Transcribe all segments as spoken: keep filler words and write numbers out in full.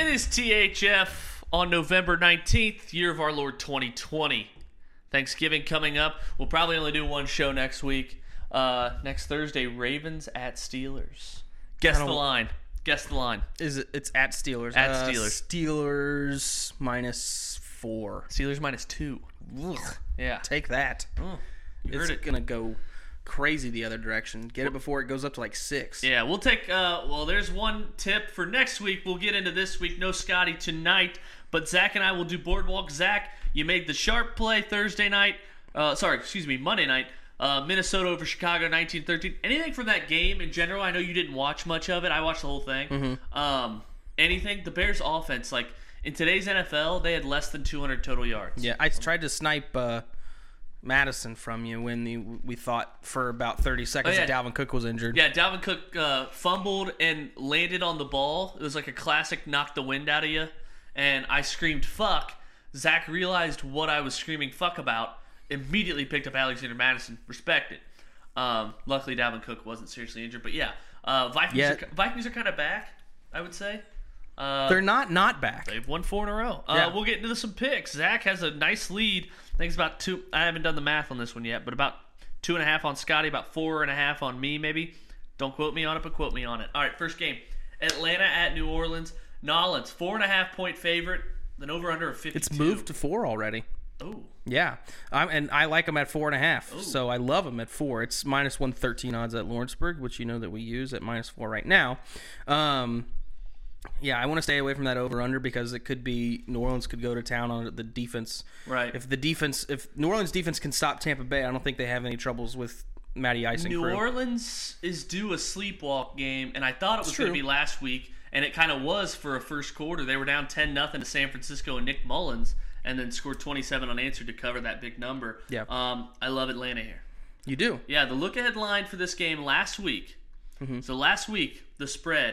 is T H F on November nineteenth, year of our Lord twenty twenty. Thanksgiving coming up. We'll probably only do one show next week. Uh, next Thursday, Ravens at Steelers. Guess the line. Guess the line. Is it? It's at Steelers. At uh, Steelers. Steelers minus four. Steelers minus two. Ugh. Yeah. Take that. Oh, you It's heard it. gonna go crazy the other direction. Get it before it goes up to like six. Yeah, we'll take, uh, well, there's one tip for next week. We'll get into this week. No Scotty tonight, but Zach and I will do Boardwalk. Zach, you made the sharp play Thursday night. Uh, sorry, excuse me, Monday night. Uh, Minnesota over Chicago, nineteen thirteen. Anything from that game in general? I know you didn't watch much of it. I watched the whole thing. Mm-hmm. Um, anything? The Bears' offense, like, in today's N F L, they had less than two hundred total yards. Yeah, I tried to snipe uh, Madison from you when the, we thought for about thirty seconds Oh, yeah. that Dalvin Cook was injured. Yeah, Dalvin Cook uh, fumbled and landed on the ball. It was like a classic knock the wind out of you. And I screamed, fuck. Zach realized what I was screaming fuck about, immediately picked up Alexander Madison. Respect it. Um, luckily, Dalvin Cook wasn't seriously injured. But yeah, uh, Vikings, Yeah. are, Vikings are kind of back, I would say. Uh, They're not not back. They've won four in a row. Uh, Yeah. We'll get into some picks. Zach has a nice lead. I think it's about two. I haven't done the math on this one yet, but about two and a half on Scotty, about four and a half on me, maybe. Don't quote me on it, but quote me on it. All right, first game. Atlanta at New Orleans. Nolans, four and a half point favorite. Then over under of fifty-two. It's moved to four already. Oh. Yeah, I'm, and I like them at four and a half. Ooh. So I love them at four. It's minus one thirteen odds at Lawrenceburg, which you know that we use at minus four right now. Um, yeah, I want to stay away from that over under because it could be New Orleans could go to town on the defense. Right. If the defense, if New Orleans defense can stop Tampa Bay, I don't think they have any troubles with Matty Ice and New crew. Orleans is due a sleepwalk game, and I thought it was It's going to true. be last week, and it kind of was for a first quarter. They were down ten nothing to San Francisco and Nick Mullins, and then scored twenty-seven unanswered to cover that big number. Yeah. Um, I love Atlanta here. You do. Yeah, the look-ahead line for this game last week. Mm-hmm. So last week, the spread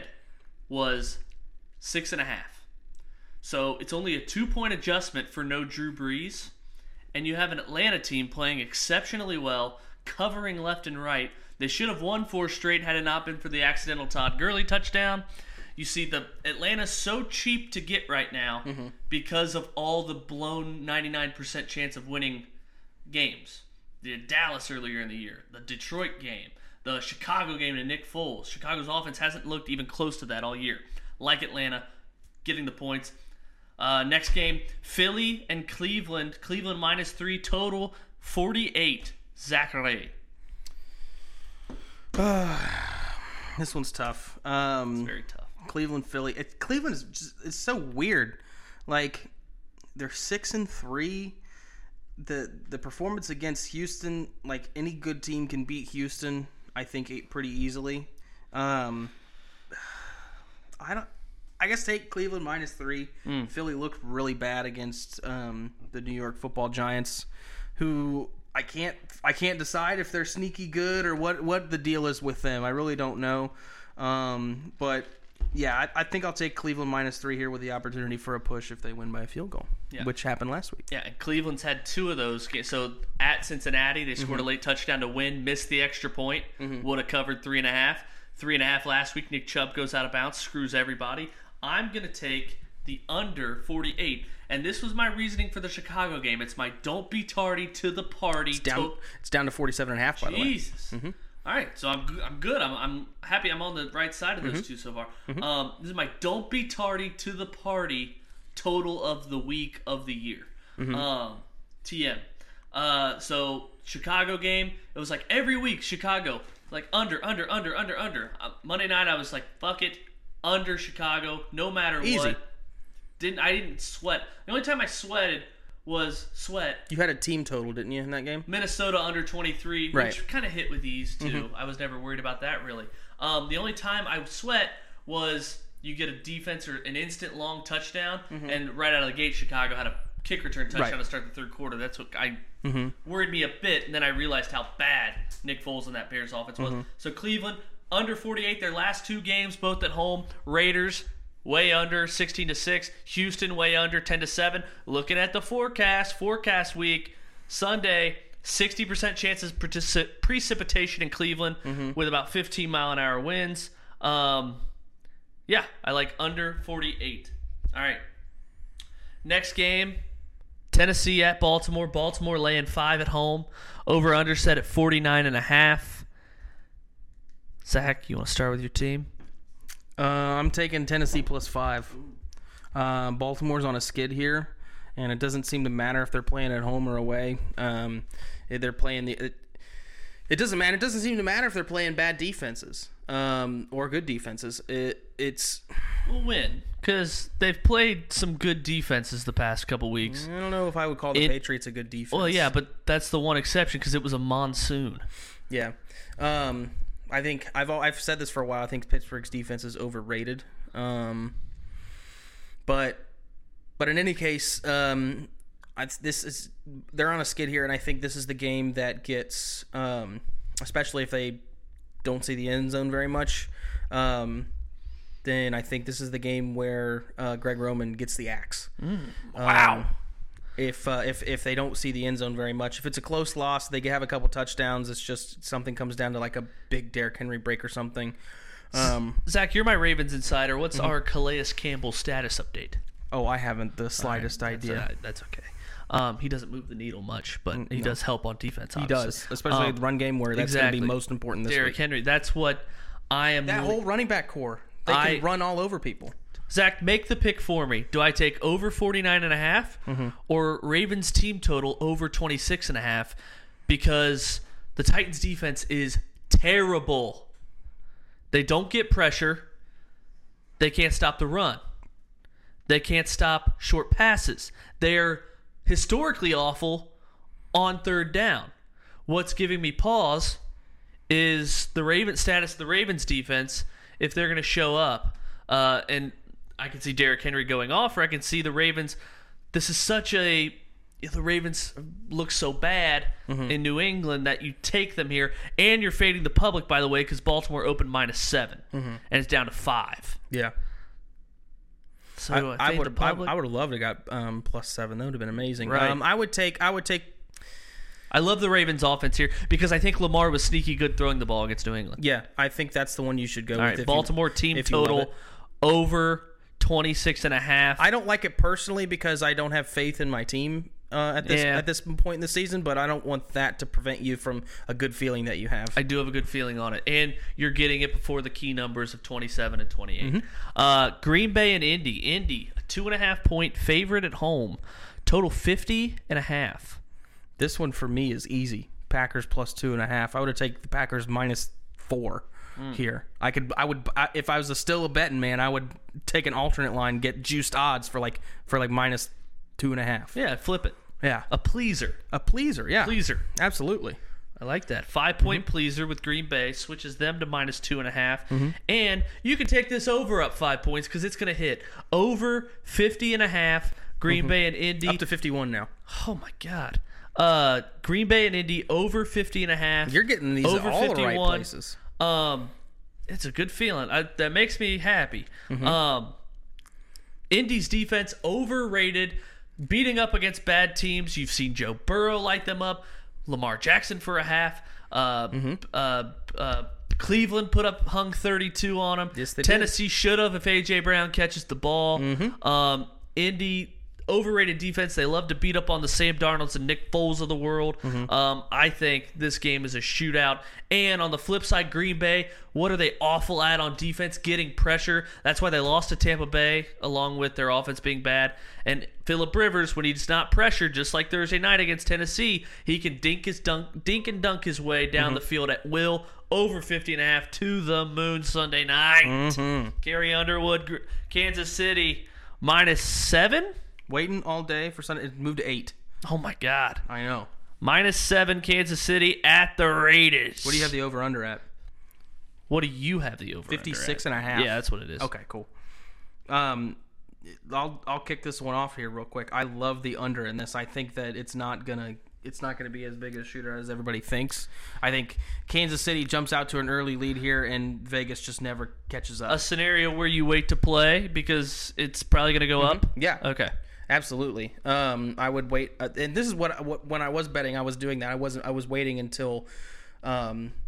was six and a half. So it's only a two-point adjustment for no Drew Brees, and you have an Atlanta team playing exceptionally well, covering left and right. They should have won four straight had it not been for the accidental Todd Gurley touchdown. You see, the Atlanta's so cheap to get right now Mm-hmm. because of all the blown ninety-nine percent chance of winning games. The Dallas earlier in the year, the Detroit game, the Chicago game to Nick Foles. Chicago's offense hasn't looked even close to that all year. Like Atlanta, getting the points. Uh, next game, Philly and Cleveland. Cleveland minus three total, forty-eight. Zachary. This one's tough. Um, Very tough. Cleveland, Philly. It, Cleveland is just, it's so weird. Like they're six and three. The the performance against Houston, like any good team can beat Houston, I think it pretty easily. Um, I don't. I guess take Cleveland minus three. Mm. Philly looked really bad against um, the New York Football Giants, who I can't I can't decide if they're sneaky good or what what the deal is with them. I really don't know. Um, but yeah, I, I think I'll take Cleveland minus three here with the opportunity for a push if they win by a field goal, Yeah. which happened last week. Yeah, and Cleveland's had two of those. ga- So at Cincinnati, they scored Mm-hmm. a late touchdown to win, missed the extra point, would have covered three and a half. Three and a half last week. Nick Chubb goes out of bounds, screws everybody. I'm going to take the under forty-eight. And this was my reasoning for the Chicago game. It's my don't be tardy to the party. It's down. to- It's down to forty-seven and a half. By the way. Jesus. All right, so I'm go- I'm good. I'm I'm happy. I'm on the right side of those Mm-hmm. two so far. Um, this is my don't be tardy to the party total of the week of the year. Mm-hmm. Um, T M. Uh, so Chicago game. It was like every week Chicago like under under under under under. Uh, Monday night I was like fuck it under Chicago no matter Easy. what. Didn't I didn't sweat. The only time I sweated was sweat. You had a team total, didn't you, in that game? Minnesota under twenty-three, Right. which kind of hit with ease too. I was never worried about that really. Um, the only time I sweat was you get a defense or an instant long touchdown, and right out of the gate, Chicago had a kick return touchdown Right. to start the third quarter. That's what I worried me a bit, and then I realized how bad Nick Foles and that Bears offense was. So Cleveland under forty-eight, their last two games, both at home. Raiders way under, sixteen to six. Houston way under, ten to seven. Looking at the forecast, forecast week, Sunday, sixty percent chances particip- precipitation in Cleveland with about fifteen mile an hour winds. Um, yeah, I like under forty-eight. All right. Next game, Tennessee at Baltimore. Baltimore laying five at home. Over under set at forty-nine and a half. Zach, you want to start with your team? Uh, I'm taking Tennessee plus five. Uh, Baltimore's on a skid here, and it doesn't seem to matter if they're playing at home or away. Um, they're playing the. It, it doesn't matter. It doesn't seem to matter if they're playing bad defenses um, or good defenses. It it's. We'll win because they've played some good defenses the past couple weeks. I don't know if I would call the it, Patriots a good defense. Well, yeah, but that's the one exception because it was a monsoon. Yeah. Um, I think I've I've said this for a while. I think Pittsburgh's defense is overrated. Um, but but in any case, um, I, this is they're on a skid here, and I think this is the game that gets, um, especially if they don't see the end zone very much. Um, then I think this is the game where uh, Greg Roman gets the axe. Mm, wow. Um, If uh, if if they don't see the end zone very much, if it's a close loss, they have a couple touchdowns. It's just something comes down to like a big Derrick Henry break or something. Um, Zach, you're my Ravens insider. What's mm-hmm. our Calais Campbell status update? Oh, I haven't the slightest right, idea. That's, uh, that's okay. Um, he doesn't move the needle much, but he no. does help on defense. Obviously. He does, especially um, the run game where that's exactly. going to be most important this Derrick week. Henry. That's what I am. That really, whole running back core, they I, can run all over people. Zach, make the pick for me. Do I take over forty-nine and a half mm-hmm. or Ravens team total over twenty-six and a half? Because the Titans defense is terrible. They don't get pressure. They can't stop the run. They can't stop short passes. They're historically awful on third down. What's giving me pause is the Ravens status of the Ravens defense if they're going to show up. Uh, and I can see Derrick Henry going off, or I can see the Ravens. This is such a the Ravens look so bad mm-hmm. in New England that you take them here, and you're fading the public, by the way, because Baltimore opened minus seven, mm-hmm. and it's down to five. Yeah. So I, do I, I fade would the public? I, I would have loved to got um, plus seven. That would have been amazing. Right. Um, I would take. I would take. I love the Ravens offense here because I think Lamar was sneaky good throwing the ball against New England. Yeah, I think that's the one you should go All with. right, if Baltimore you, team if you love total it. over twenty-six and a half. I don't like it personally because I don't have faith in my team uh, at this Yeah. at this point in the season, but I don't want that to prevent you from a good feeling that you have. I do have a good feeling on it, and you're getting it before the key numbers of twenty-seven and twenty-eight. Mm-hmm. Uh, Green Bay and Indy. Indy, a two and a half point favorite at home. Total fifty and a half. This one for me is easy. Packers plus two and a half. I would have taken the Packers minus four mm. here. I could. I would. I, if I was a still a betting man, I would take an alternate line, get juiced odds for like for like minus two and a half. Yeah, flip it. Yeah, a pleaser. A pleaser. Yeah, pleaser. Absolutely. I like that. Five point mm-hmm. pleaser with Green Bay switches them to minus two and a half, mm-hmm. and you can take this over up five points because it's going to hit over fifty and a half. Green mm-hmm. Bay and Indy up to fifty-one now. Oh my God. Uh, Green Bay and Indy over fifty and a half. You're getting these over all fifty-one. the right places. Um, it's a good feeling. I, that makes me happy. Mm-hmm. Um, Indy's defense overrated, beating up against bad teams. You've seen Joe Burrow light them up. Lamar Jackson for a half. Uh, mm-hmm. uh, uh, Cleveland put up hung thirty-two on them. Yes, they Tennessee should have if A J Brown catches the ball. Mm-hmm. Um, Indy. Overrated defense. They love to beat up on the Sam Darnolds and Nick Foles of the world. Mm-hmm. Um, I think this game is a shootout. And on the flip side, Green Bay, what are they awful at on defense? Getting pressure. That's why they lost to Tampa Bay, along with their offense being bad. And Phillip Rivers, when he's not pressured, just like Thursday night against Tennessee, he can dink his dunk, dink and dunk his way down mm-hmm. the field at will. Over fifty and a half to the moon Sunday night. Mm-hmm. Carrie Underwood, Kansas City, minus seven. Waiting all day for Sunday. It moved to eight. Oh, my God. I know. Minus seven, Kansas City at the Raiders. What do you have the over-under at? What do you have the over-under fifty-six at? and a half. Yeah, that's what it is. Okay, cool. Um, I'll I'll kick this one off here real quick. I love the under in this. I think that it's not gonna it's not gonna be as big a shooter as everybody thinks. I think Kansas City jumps out to an early lead here, and Vegas just never catches up. A scenario where you wait to play because it's probably gonna go mm-hmm. up. Yeah. Okay. Absolutely. Um, I would wait, uh, and this is what, what when I was betting, I was doing that. I wasn't. I was waiting until um,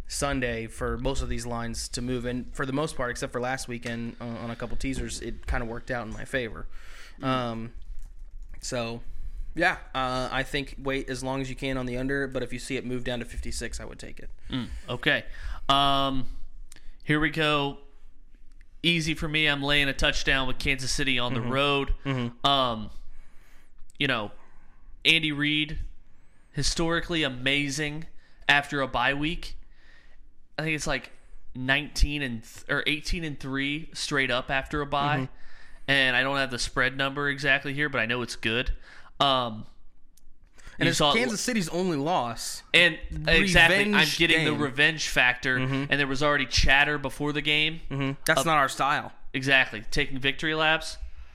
Sunday for most of these lines to move, and for the most part, except for last weekend uh, on a couple teasers, it kind of worked out in my favor. Mm. Um, so, yeah, uh, I think wait as long as you can on the under, but if you see it move down to fifty-six, I would take it. Mm, okay. Um, here we go. Easy for me. I'm laying a touchdown with Kansas City on the mm-hmm. road. Mm-hmm. Um, you know, Andy Reid, historically amazing after a bye week. I think it's like nineteen and th- or eighteen and three straight up after a bye, mm-hmm. and I don't have the spread number exactly here, but I know it's good. Um, and it's Kansas City's only loss, and exactly, I'm getting game. the revenge factor, mm-hmm. and there was already chatter before the game. Mm-hmm. That's uh, not our style. Exactly, taking victory laps.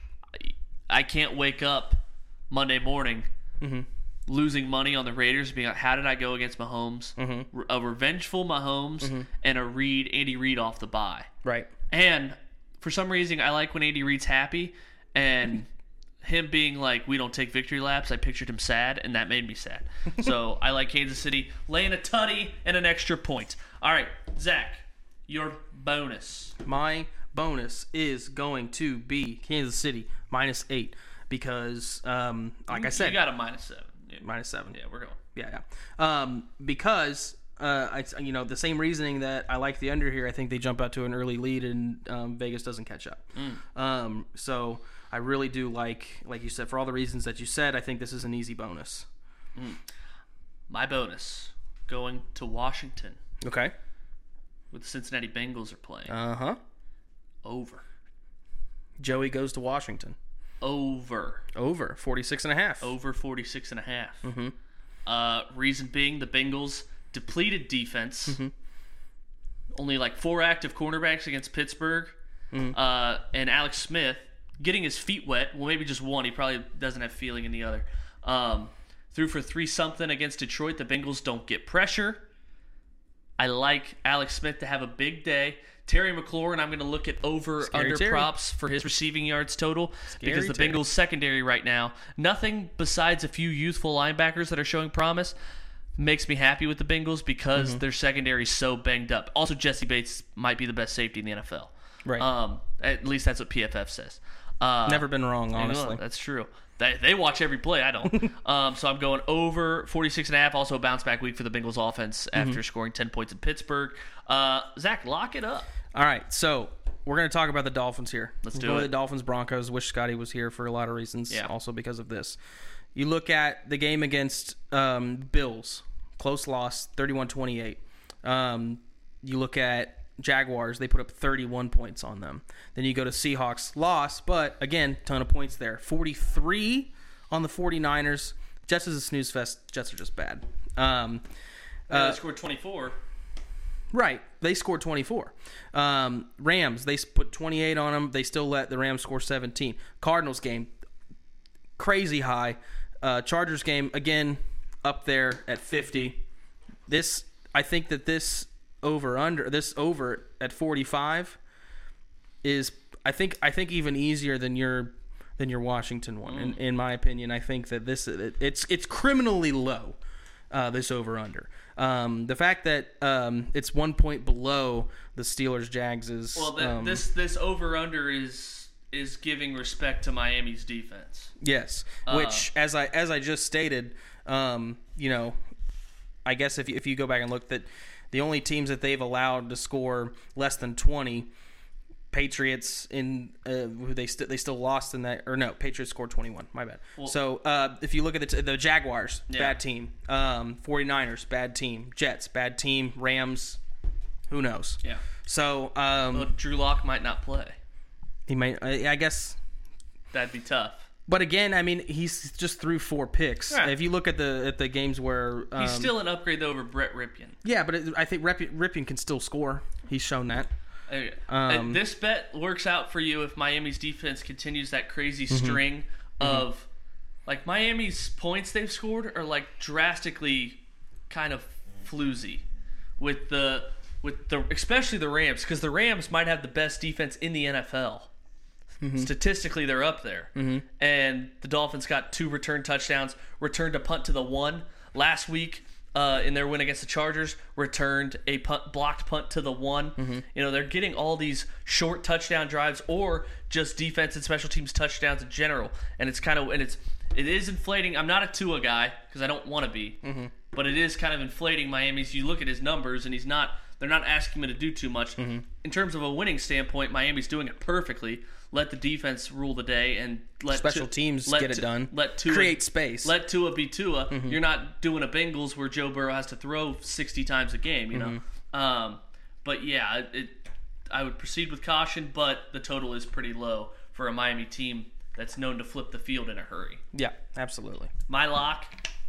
I can't wake up Monday morning. Mm-hmm. losing money on the Raiders, being like, how did I go against Mahomes? Mm-hmm. A revengeful Mahomes mm-hmm. and a Reid, Andy Reid off the bye. Right. And for some reason, I like when Andy Reid's happy, and him being like, we don't take victory laps, I pictured him sad, and that made me sad. So I like Kansas City laying a tutty and an extra point. All right, Zach, your bonus. My bonus is going to be Kansas City minus eight because, um, like you, I said, you got a minus seven. Yeah. Minus seven. Yeah, we're going. Yeah, yeah. Um, because uh, I, you know, the same reasoning that I like the under here. I think they jump out to an early lead and um, Vegas doesn't catch up. Mm. Um, so I really do like, like you said, for all the reasons that you said. I think this is an easy bonus. Mm. My bonus going to Washington. Okay. With the Cincinnati Bengals are playing. Uh huh. Over. Joey goes to Washington. Over. Over. forty-six and a half. Over forty-six and a half. Mm-hmm. Uh, reason being the Bengals' depleted defense. Mm-hmm. Only like four active cornerbacks against Pittsburgh. Mm-hmm. Uh, and Alex Smith getting his feet wet. Well, maybe just one. He probably doesn't have feeling in the other. Um, threw for three something against Detroit. The Bengals don't get pressure. I like Alex Smith to have a big day. Terry McLaurin, I'm going to look at over Scary under Terry. props for his receiving yards total. Scary because the Terry. Bengals secondary right now, nothing besides a few youthful linebackers that are showing promise makes me happy with the Bengals because mm-hmm. their secondary is so banged up. Also, Jesse Bates might be the best safety in the N F L. Right. Um, at least that's what P F F says. Uh, Never been wrong, honestly. That's true. They, they watch every play. I don't. um, so I'm going over forty-six and a half. Also a bounce back week for the Bengals offense after mm-hmm. scoring ten points in Pittsburgh. Uh, Zach, lock it up. All right, so we're going to talk about the Dolphins here. Let's do Go it. The Dolphins Broncos. Wish Scotty was here for a lot of reasons. Yeah. Also because of this. You look at the game against um, Bills, close loss, thirty-one twenty-eight. Um, you look at Jaguars, they put up thirty-one points on them. Then you go to Seahawks, loss, but again, ton of points there. forty-three on the 49ers. Jets is a snooze fest. Jets are just bad. Um, yeah, uh, they scored twenty-four. Right. They scored twenty-four. Um, Rams, they put twenty-eight on them. They still let the Rams score seventeen. Cardinals game, crazy high. Uh, Chargers game, again, up there at fifty. This, I think that this over under, this over at forty-five is, I think, I think even easier than your than your Washington one. Mm. In, in my opinion, I think that this it, it's it's criminally low. Uh, this over under. Um, the fact that um, it's one point below the Steelers Jags is well. The, um, this this over under is is giving respect to Miami's defense. Yes, uh, which as I as I just stated, um, you know, I guess if you, if you go back and look, that the only teams that they've allowed to score less than twenty. Patriots in uh, who they st- they still lost in that, or no, Patriots scored twenty-one. My bad. Well, so uh, if you look at the, t- the Jaguars, yeah. bad team. Um, 49ers, bad team. Jets, bad team. Rams, who knows? Yeah. So um, well, Drew Lock might not play. He might. I, I guess that'd be tough. But again, I mean, he's just threw four picks. Yeah. If you look at the at the games where um, he's still an upgrade though over Brett Ripien. Yeah, but it, I think Rip, Ripien can still score. He's shown that. Okay. Um, and this bet works out for you if Miami's defense continues that crazy mm-hmm. string of mm-hmm. like Miami's points they've scored are like drastically kind of floozy with the with the especially the Rams, because the Rams might have the best defense in the N F L. Mm-hmm. Statistically, they're up there. Mm-hmm. And the Dolphins got two return touchdowns, returned a punt to the one. Last week, uh, in their win against the Chargers, returned a punt, blocked punt to the one. Mm-hmm. You know, they're getting all these short touchdown drives or just defense and special teams touchdowns in general. And it's kind of, and it's, it is inflating. I'm not a Tua guy because I don't want to be, Mm-hmm. but it is kind of inflating Miami's. You look at his numbers and he's not, they're not asking him to do too much. Mm-hmm. In terms of a winning standpoint, Miami's doing it perfectly. Let the defense rule the day and let Special Tu- teams let get it Tu- done. Let Tua Create space. Let Tua be Tua. Mm-hmm. You're not doing a Bengals where Joe Burrow has to throw sixty times a game. You know, Mm-hmm. um, but yeah, it, it. I would proceed with caution, but the total is pretty low for a Miami team that's known to flip the field in a hurry. Yeah, absolutely. My lock: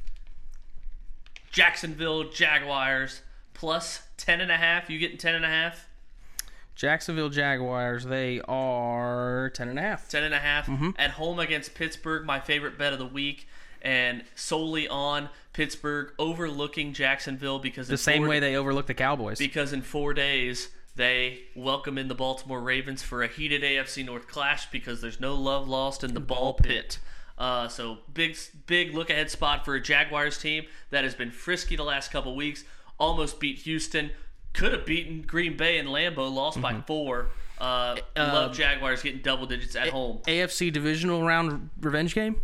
Jacksonville Jaguars plus ten and a half. You getting ten and a half? Jacksonville Jaguars, they are ten and a half. Ten and a half at home against Pittsburgh. My favorite bet of the week, and solely on Pittsburgh overlooking Jacksonville because The same four, way they overlook the Cowboys. because in four days they welcome in the Baltimore Ravens for a heated A F C North clash because there's no love lost in the ball pit. Uh, so big, big look ahead spot for a Jaguars team that has been frisky the last couple weeks. Almost beat Houston. Could have beaten Green Bay and Lambeau, lost by four. Uh, love Jaguars getting double digits at home. A F C divisional round revenge game?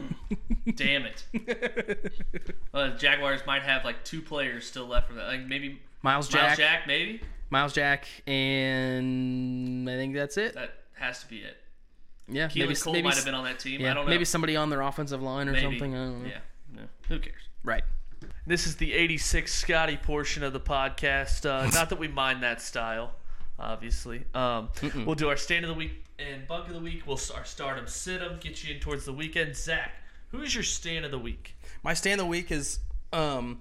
Damn it. uh, Jaguars might have like two players still left from that. Like maybe Miles Jack. Miles Jack, maybe? Miles Jack, and I think that's it. That has to be it. Yeah, Keelan maybe Cole maybe, might have been on that team. yeah, I don't know. maybe somebody on their offensive line or Maybe. something. I don't know. Yeah. No. Who cares? Right. This is the eighty-six Scotty portion of the podcast. Uh, not that we mind that style, obviously. Um, we'll do our stand of the week and bunk of the week. We'll our start 'em, sit 'em, get you in towards the weekend. Zach, who is your stand of the week? My stand of the week is, um,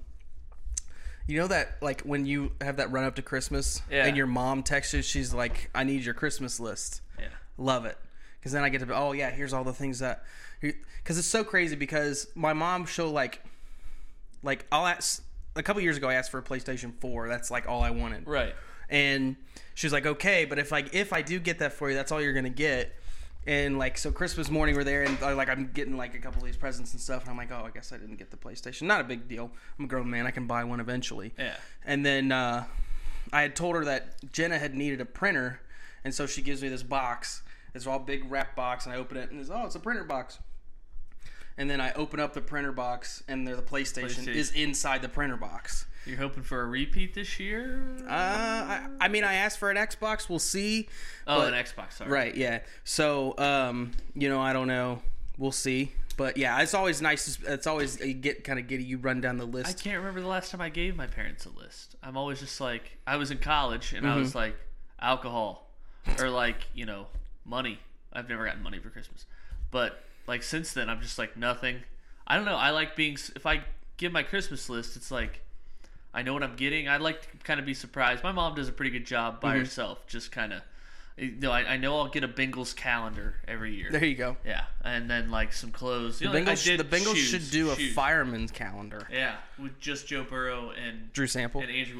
you know that like when you have that run up to Christmas Yeah. and your mom texts you, she's like, "I need your Christmas list." Yeah. Love it, because then I get to be, oh yeah, here's all the things that, because it's so crazy because my mom she'll like, like I'll ask a couple years ago I asked for a PlayStation four. That's like all I wanted. Right. And she was like, okay, but if like if I do get that for you, that's all you're gonna get. And like so, Christmas morning we're there, and uh, like I'm getting like a couple of these presents and stuff, and I'm like, oh, I guess I didn't get the PlayStation. Not a big deal. I'm a grown man. I can buy one eventually. Yeah. And then uh, I had told her that Jenna had needed a printer, and so she gives me this box. It's all big wrap box, and I open it, and it's oh, it's a printer box. And then I open up the printer box, and there the PlayStation, PlayStation. is inside the printer box. You're hoping for a repeat this year? Uh, I, I mean, I asked for an Xbox. We'll see. Oh, but- an Xbox. Sorry. Right, yeah. So, um, you know, I don't know. We'll see. But yeah, it's always nice. To, it's always you get kind of get you run down the I list. can't remember the last time I gave my parents a list. I'm always just like, I was in college and Mm-hmm. I was like, alcohol or like, you know, money. I've never gotten money for Christmas. But like since then, I'm just like nothing. I don't know. I like being, if I give my Christmas list, it's like, I know what I'm getting. I like to kind of be surprised. My mom does a pretty good job by Mm-hmm. herself. Just kind of, you know, I, I know I'll get a Bengals calendar every year. There you go. Yeah, and then like some clothes. You The know, I Bengals, did the Bengals shoes, should do a shoes. fireman's calendar. Yeah, with just Joe Burrow and Drew Sample. and Andrew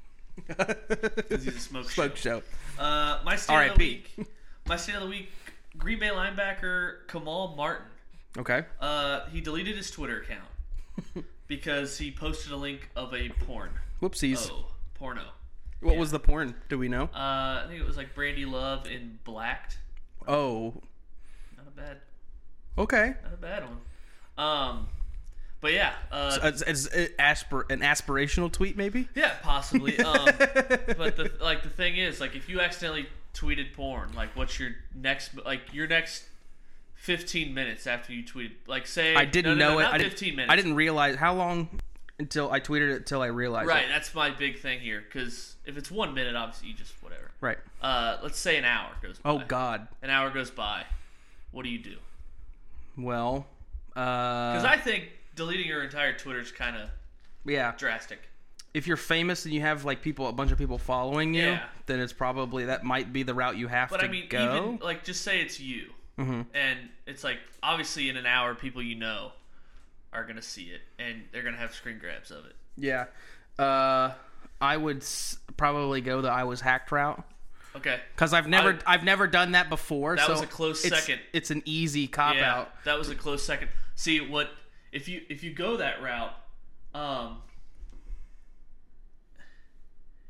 Whitworth because he's a smoke, Smoke show. show. Uh, my stand of R I the P week. My stand of the week. Green Bay linebacker Kamal Martin. Okay. Uh, he deleted his Twitter account because he posted a link of a porn. Whoopsies. Oh, porno. What yeah. was the porn? Do we know? Uh, I think it was like Brandy Love in Blacked. Oh. Not a bad, Okay. not a bad one. Um, but yeah. Uh, So it's, it's an aspir- an aspirational tweet, maybe. Yeah, possibly. Um, but the like the thing is, like, if you accidentally tweeted porn, like, what's your next, like, your next fifteen minutes after you tweeted, like, say, I didn't no, no, know no, it. Not I didn't, fifteen minutes. I didn't realize how long until I tweeted it until I realized Right, it. that's my big thing here, because if it's one minute, obviously you just whatever. Right. Uh, let's say an hour goes by. Oh God. An hour goes by. What do you do? Well. Uh. Because I think deleting your entire Twitter is kind of yeah. drastic. If you're famous and you have like people, a bunch of people following you, Yeah. then it's probably that might be the route you have But to I mean, go. even like, just say it's you, Mm-hmm. and it's like obviously in an hour, people you know are gonna see it, and they're gonna have screen grabs of it. Yeah. Uh, I would s- probably go the I was hacked route Okay, because I've never I- I've never done that before. That so was a close it's, second. It's an easy cop yeah, out. that was a close second. See what if you if you go that route, um,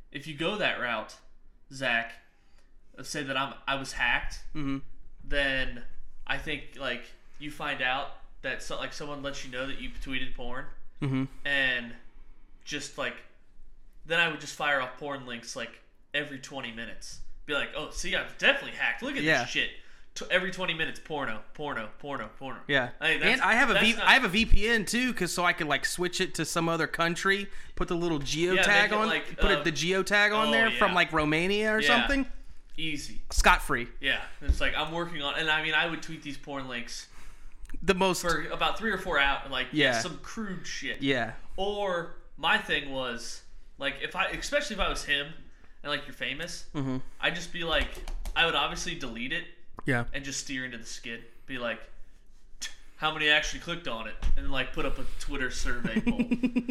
if you go that route, Zach, let's say that I'm I was hacked, mm-hmm. then I think like you find out that so, like someone lets you know that you tweeted porn, mm-hmm. and just like then I would just fire off porn links like every twenty minutes. Be like, oh, see, I was definitely hacked. Look at yeah. this shit. T- every twenty minutes, porno, porno, porno, porno. Yeah, I mean, and I have a v- not... I have a V P N too, cause so I could like switch it to some other country, put the little geo yeah, tag on, like, put uh, it, the geo tag on oh, there yeah. from like Romania or yeah. something. Easy, scot free. Yeah, it's like I'm working on, and I mean, I would tweet these porn links the most for about three or four out, like yeah. yeah, some crude shit. Yeah. Or my thing was like if I, especially if I was him, and like you're famous, mm-hmm. I'd just be like, I would obviously delete it. Yeah. And just steer into the skid. Be like, how many actually clicked on it? And like put up a Twitter survey poll.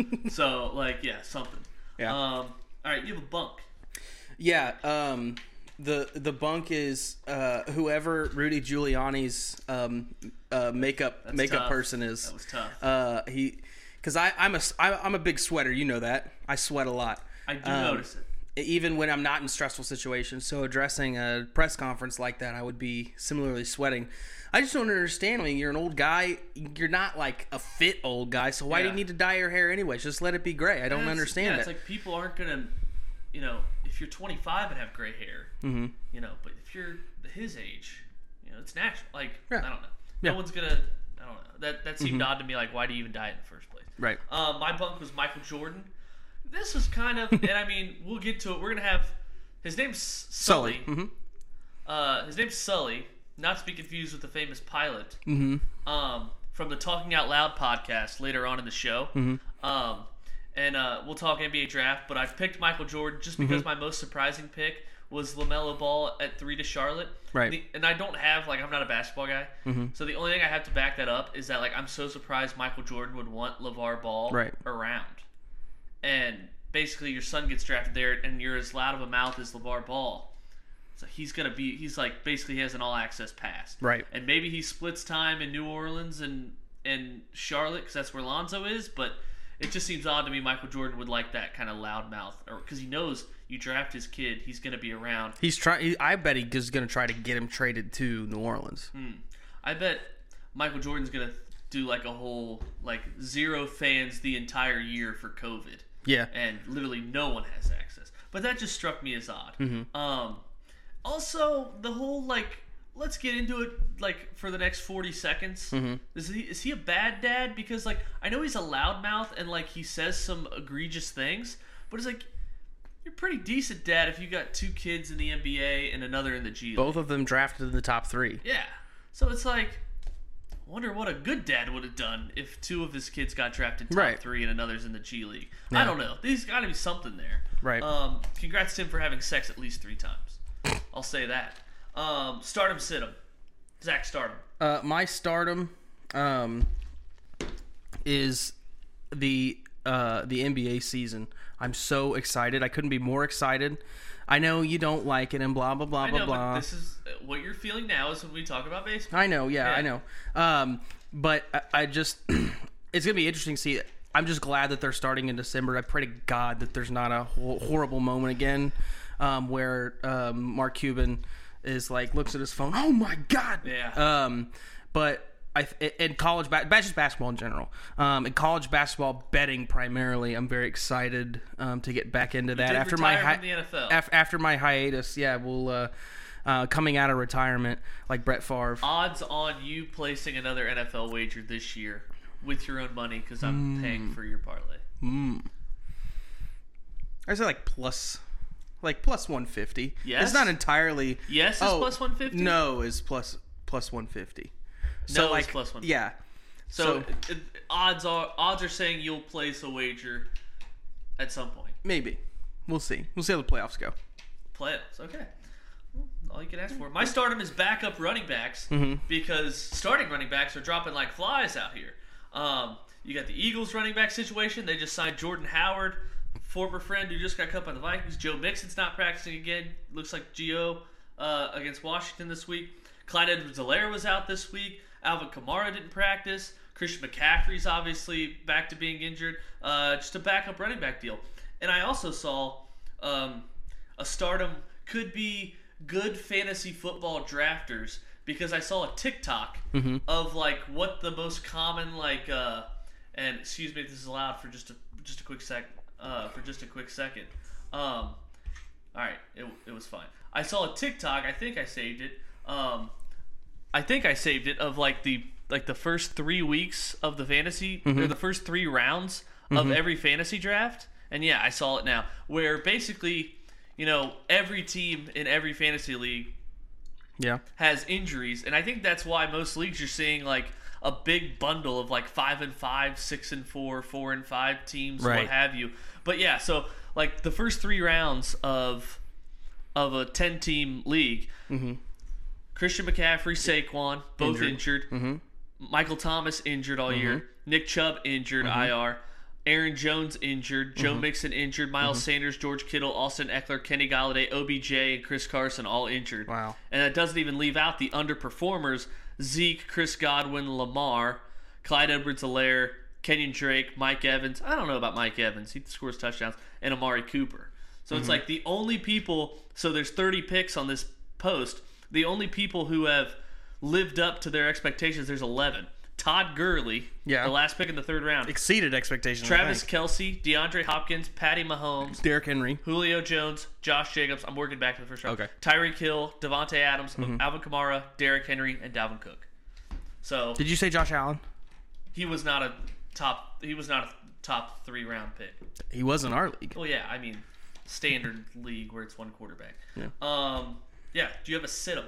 So like, yeah, something. Yeah. Um. All right, you have a bunk. Yeah. Um. The the bunk is uh whoever Rudy Giuliani's um uh makeup That's makeup tough. person is. That was tough. Uh he, because I I'm a I, I'm a big sweater. You know that. I sweat a lot. I do um, notice it. Even when I'm not in stressful situations. So addressing a press conference like that, I would be similarly sweating. I just don't understand. I mean, you're an old guy. You're not like a fit old guy. So why yeah. do you need to dye your hair anyways? Just let it be gray. I don't yeah, understand yeah, it. It's like people aren't gonna, you know, if you're twenty-five and have gray hair, mm-hmm. you know, but if you're his age, you know, it's natural. Like yeah. I don't know. Yeah. No one's gonna. I don't know. That that seemed mm-hmm. odd to me. Like, why do you even dye it in the first place? Right. Um, my bunk was Michael Jordan. This was kind of, and I mean, we'll get to it. We're gonna have. His name's Sully. Sully. Mm-hmm. Uh, his name's Sully, not to be confused with the famous pilot mm-hmm. um, from the Talking Out Loud podcast later on in the show. Mm-hmm. Um, and uh, we'll talk N B A draft, but I picked Michael Jordan just because mm-hmm. my most surprising pick was LaMelo Ball at three to Charlotte. Right. The, and I don't have, like, I'm not a basketball guy. Mm-hmm. So the only thing I have to back that up is that, like, I'm so surprised Michael Jordan would want LeVar Ball right. around. And basically your son gets drafted there and you're as loud of a mouth as LeVar Ball. So he's going to be, he's like, basically he has an all-access pass. Right. And maybe he splits time in New Orleans and, and Charlotte because that's where Lonzo is, but it just seems odd to me Michael Jordan would like that kind of loud mouth. Because he knows you draft his kid, he's going to be around. He's trying, I bet he's going to try to get him traded to New Orleans. Hmm. I bet Michael Jordan's going to do like a whole, like, zero fans the entire year for COVID. Yeah. And literally no one has access. But that just struck me as odd. Mm-hmm. Um, also, the whole, like, let's get into it, like, for the next forty seconds. Mm-hmm. Is he is he a bad dad? Because, like, I know he's a loudmouth and, like, he says some egregious things. But it's like, you're a pretty decent dad if you got two kids in the N B A and another in the G League. Both of them drafted in the top three. Yeah. So it's like, I wonder what a good dad would have done if two of his kids got drafted top right. three and another's in the G League. Yeah. I don't know. There's got to be something there. Right. Um, congrats to him for having sex at least three times. I'll say that. Um, stardom, sit him. Zach, stardom. Uh, my stardom um, is the uh, the N B A season. I'm so excited. I couldn't be more excited. I know you don't like it and blah, blah, blah, I blah, know, blah. but this is what you're feeling now is when we talk about baseball. I know, yeah, Yeah. I know. Um, but I, I just, it's going to be interesting to see. I'm just glad that they're starting in December. I pray to God that there's not a ho- horrible moment again um, where um, Mark Cuban is like, looks at his phone, oh my God. Yeah. Um, but I, in college, ba- just basketball in general, um, in college basketball betting primarily, I'm very excited um, to get back into that did after my retire hi- from the N F L. af- after my hiatus. Yeah, we'll uh, uh, coming out of retirement like Brett Favre. Odds on you placing another N F L wager this year with your own money because I'm Mm. paying for your parlay. Mm. I say like plus, like plus one fifty. Yes? It's not entirely. Yes is oh, plus one fifty? No is plus plus one fifty. So No is like plus one fifty. yeah. So, So, it, odds are odds are saying you'll place a wager at some point. maybe we'll see. We'll see how the playoffs go. Playoffs, okay. Well, all you can ask for. My stardom is backup running backs Mm-hmm. because starting running backs are dropping like flies out here. Um, you got the Eagles running back situation. They just signed Jordan Howard, former friend who just got cut by the Vikings. Joe Mixon's not practicing again. Looks like Gio uh, against Washington this week. Clyde Edwards-Helaire was out this week. Alvin Kamara didn't practice. Christian McCaffrey's obviously back to being injured. Uh, just a backup running back deal. And I also saw um, a stardom could be good fantasy football drafters, because I saw a TikTok mm-hmm. of like what the most common like uh, and excuse me if this is loud for just a just a quick sec uh, for just a quick second. Um, all right, it it was fine. I saw a TikTok. I think I saved it. Um, I think I saved it of like the like the first three weeks of the fantasy mm-hmm. or the first three rounds of mm-hmm. every fantasy draft. And yeah, I saw it now, where basically, you know, every team in every fantasy league yeah. has injuries, and I think that's why most leagues you're seeing like a big bundle of like five and five, six and four, four and five teams, right. what have you. But yeah, so like the first three rounds of of a ten team league, mm-hmm. Christian McCaffrey, Saquon, both injured. injured. Mm-hmm. Michael Thomas injured all mm-hmm. year. Nick Chubb injured, mm-hmm. I R. Aaron Jones injured, Joe mm-hmm. Mixon injured, Miles mm-hmm. Sanders, George Kittle, Austin Eckler, Kenny Golladay, O B J, and Chris Carson all injured. Wow. And that doesn't even leave out the underperformers: Zeke, Chris Godwin, Lamar, Clyde Edwards-Helaire, Kenyon Drake, Mike Evans. I don't know about Mike Evans. He scores touchdowns. And Amari Cooper. So mm-hmm. it's like the only people, so there's thirty picks on this post. The only people who have lived up to their expectations, there's eleven. Todd Gurley, yeah. the last pick in the third round. Exceeded expectations. Travis Kelce, DeAndre Hopkins, Patty Mahomes, Derrick Henry, Julio Jones, Josh Jacobs. I'm working back to the first round. Okay. Tyreek Hill, Devontae Adams, mm-hmm. Alvin Kamara, Derrick Henry, and Dalvin Cook. So did you say Josh Allen? He was not a top. He was not a top three round pick. He was in our league. Well, yeah. I mean, standard league where it's one quarterback. Yeah. Um. Yeah. Do you have a sit-em?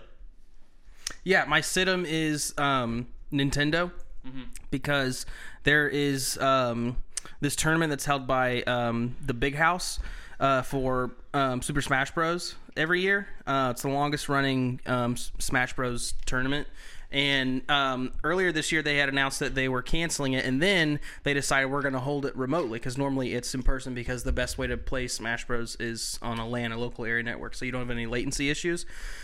Yeah, my sit-em is um, Nintendo. Mm-hmm. Because there is um, this tournament that's held by um, the Big House uh, for um, Super Smash Bros. Every year. Uh, it's the longest running um, Smash Bros. Tournament. And um, earlier this year, they had announced that they were canceling it, and then they decided we're going to hold it remotely, because normally it's in person, because the best way to play Smash Bros. Is on a LAN, a local area network, so you don't have any latency issues.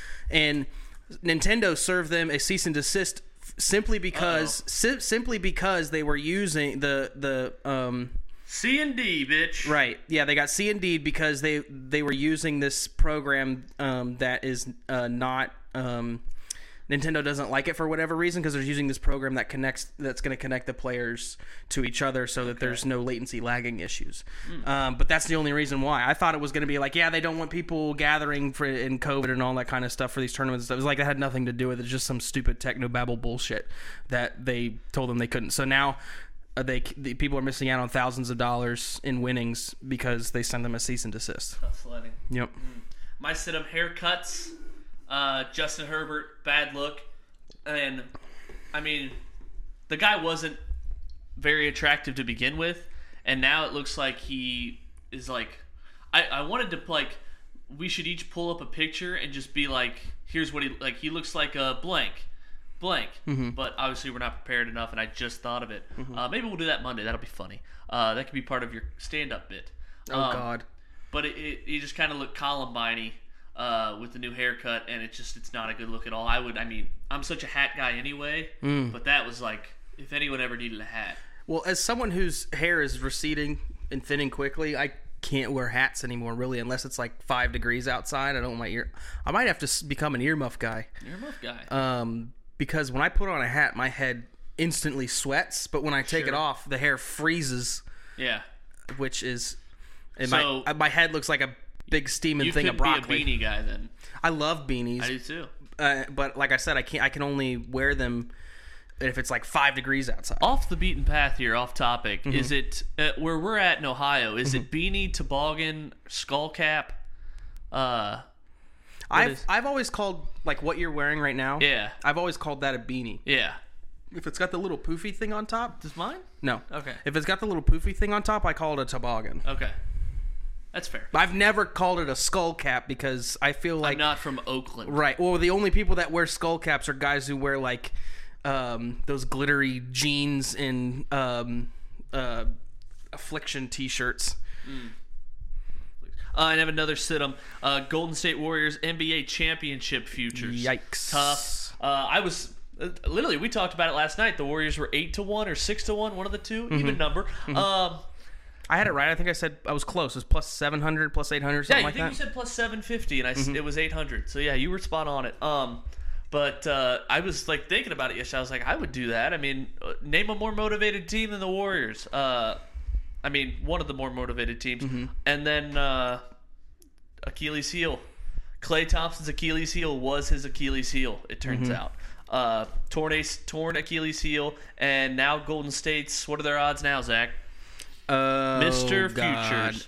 And Nintendo served them a cease and desist simply because si- simply because they were using the the um C and D, bitch. Right. Yeah, they got C and D because they they were using this program um that is uh not um Nintendo doesn't like it for whatever reason, because they're using this program that connects that's going to connect the players to each other so that okay. there's no latency lagging issues. Mm. Um, but that's the only reason why. I thought it was going to be like, yeah, they don't want people gathering for in COVID and all that kind of stuff for these tournaments. It was like it had nothing to do with it. It's just some stupid technobabble bullshit that they told them they couldn't. So now uh, they the people are missing out on thousands of dollars in winnings because they send them a cease and desist. Tough sledding. Yep. Mm. My sit-em haircuts. Uh, Justin Herbert, bad look. And, I mean, the guy wasn't very attractive to begin with, and now it looks like he is like... I, I wanted to, like, we should each pull up a picture and just be like, here's what he... Like, he looks like a blank. Blank. Mm-hmm. But obviously we're not prepared enough, and I just thought of it. Mm-hmm. Uh, maybe we'll do that Monday. That'll be funny. Uh, that could be part of your stand-up bit. Oh, um, God. But it, it, he just kind of looked Columbine-y. Uh, with the new haircut, and it's just it's not a good look at all. I would, I mean, I'm such a hat guy anyway, mm. but that was like, if anyone ever needed a hat. Well, as someone whose hair is receding and thinning quickly, I can't wear hats anymore, really, unless it's like five degrees outside. I don't want my ear. I might have to become an earmuff guy. Earmuff guy. Um, because when I put on a hat, my head instantly sweats, but when I take sure. it off, the hair freezes. Yeah. Which is, and so, my my head looks like a big steaming thing of broccoli. You could be a beanie guy then. I love beanies. I do too. Uh, but like I said, I can't. I can only wear them if it's like five degrees outside. Off the beaten path here, off topic. Mm-hmm. Is it uh, where we're at in Ohio? Is mm-hmm. it beanie, toboggan, skull cap? Uh, I've is? I've always called like what you're wearing right now. Yeah. I've always called that a beanie. Yeah. If it's got the little poofy thing on top, does mine? No. Okay. If it's got the little poofy thing on top, I call it a toboggan. Okay. That's fair. I've never called it a skull cap because I feel like... I'm not from Oakland. Right. Well, the only people that wear skull caps are guys who wear, like, um, those glittery jeans and um, uh, Affliction t-shirts. Mm. Uh, and I have another sit-em. Uh, Golden State Warriors N B A Championship futures. Yikes. Tough. Uh, I was... Uh, literally, we talked about it last night. The Warriors were eight to one or six to one, one of the two, mm-hmm. even number. Mm-hmm. Um... I had it right. I think I said I was close. It was plus seven hundred, plus eight hundred, something yeah, you like think that. you said plus seven fifty, and I mm-hmm. it was eight hundred. So yeah, you were spot on it. Um, but uh, I was like thinking about it yesterday. I was like, I would do that. I mean, uh, name a more motivated team than the Warriors. Uh, I mean, one of the more motivated teams, mm-hmm. and then uh, Achilles heel. Klay Thompson's Achilles heel was his Achilles heel. It turns mm-hmm. out. Uh, torn, ace, torn Achilles heel, and now Golden State's. What are their odds now, Zach? Oh, Mister God. Futures.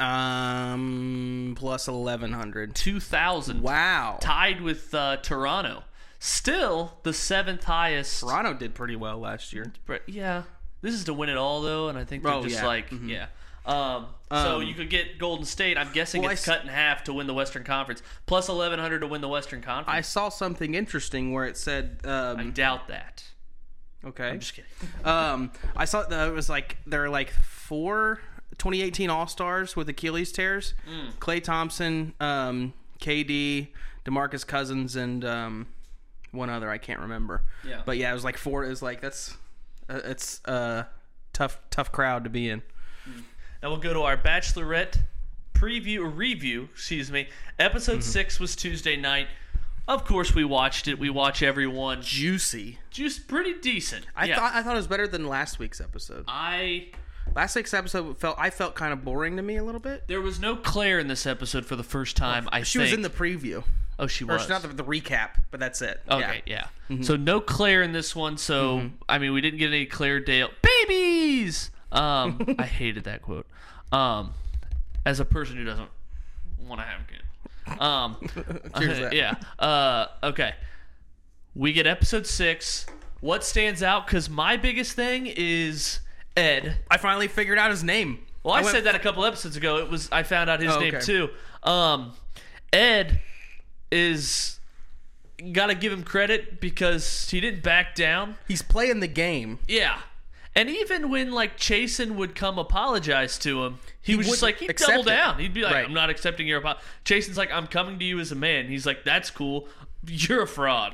Um, plus eleven hundred. Two thousand. Wow. Tied with uh, Toronto. Still the seventh highest. Toronto did pretty well last year. Yeah. This is to win it all, though, and I think they're oh, just yeah. like, mm-hmm. yeah. Um, so um, you could get Golden State. I'm guessing well, it's cut in half to win the Western Conference. Plus eleven hundred to win the Western Conference. I saw something interesting where it said... Um, I doubt that. Okay. I'm just kidding. um, I saw that it was like there are like four twenty eighteen All-Stars with Achilles tears. Mm. Klay Thompson, um, K D, DeMarcus Cousins, and um, one other I can't remember. Yeah. But yeah, it was like four. It was like that's uh, it's a tough tough crowd to be in. Mm. Now we'll go to our Bachelorette preview or review. Excuse me. Episode mm-hmm. six was Tuesday night. Of course, we watched it. We watch everyone. Juicy, just pretty decent. I yeah. thought I thought it was better than last week's episode. I last week's episode felt I felt kind of boring to me a little bit. There was no Claire in this episode for the first time. Well, I she think. was in the preview. Oh, she was. Or not the, the recap, but that's it. Okay, yeah. yeah. Mm-hmm. So no Claire in this one. So mm-hmm. I mean, we didn't get any Claire Dale babies. Um, I hated that quote. Um, as a person who doesn't want to have kids. Um, Cheers uh, yeah. Uh, okay. We get episode six. What stands out? Because my biggest thing is Ed. I finally figured out his name. Well, I, I went... said that a couple episodes ago. It was I found out his oh, name okay. too. Um, Ed is gotta give him credit because he didn't back down. He's playing the game. Yeah. And even when, like, Chasen would come apologize to him, he, he was just like, he'd double down. He'd be like, right. I'm not accepting your apology. Chasen's like, I'm coming to you as a man. He's like, that's cool. You're a fraud.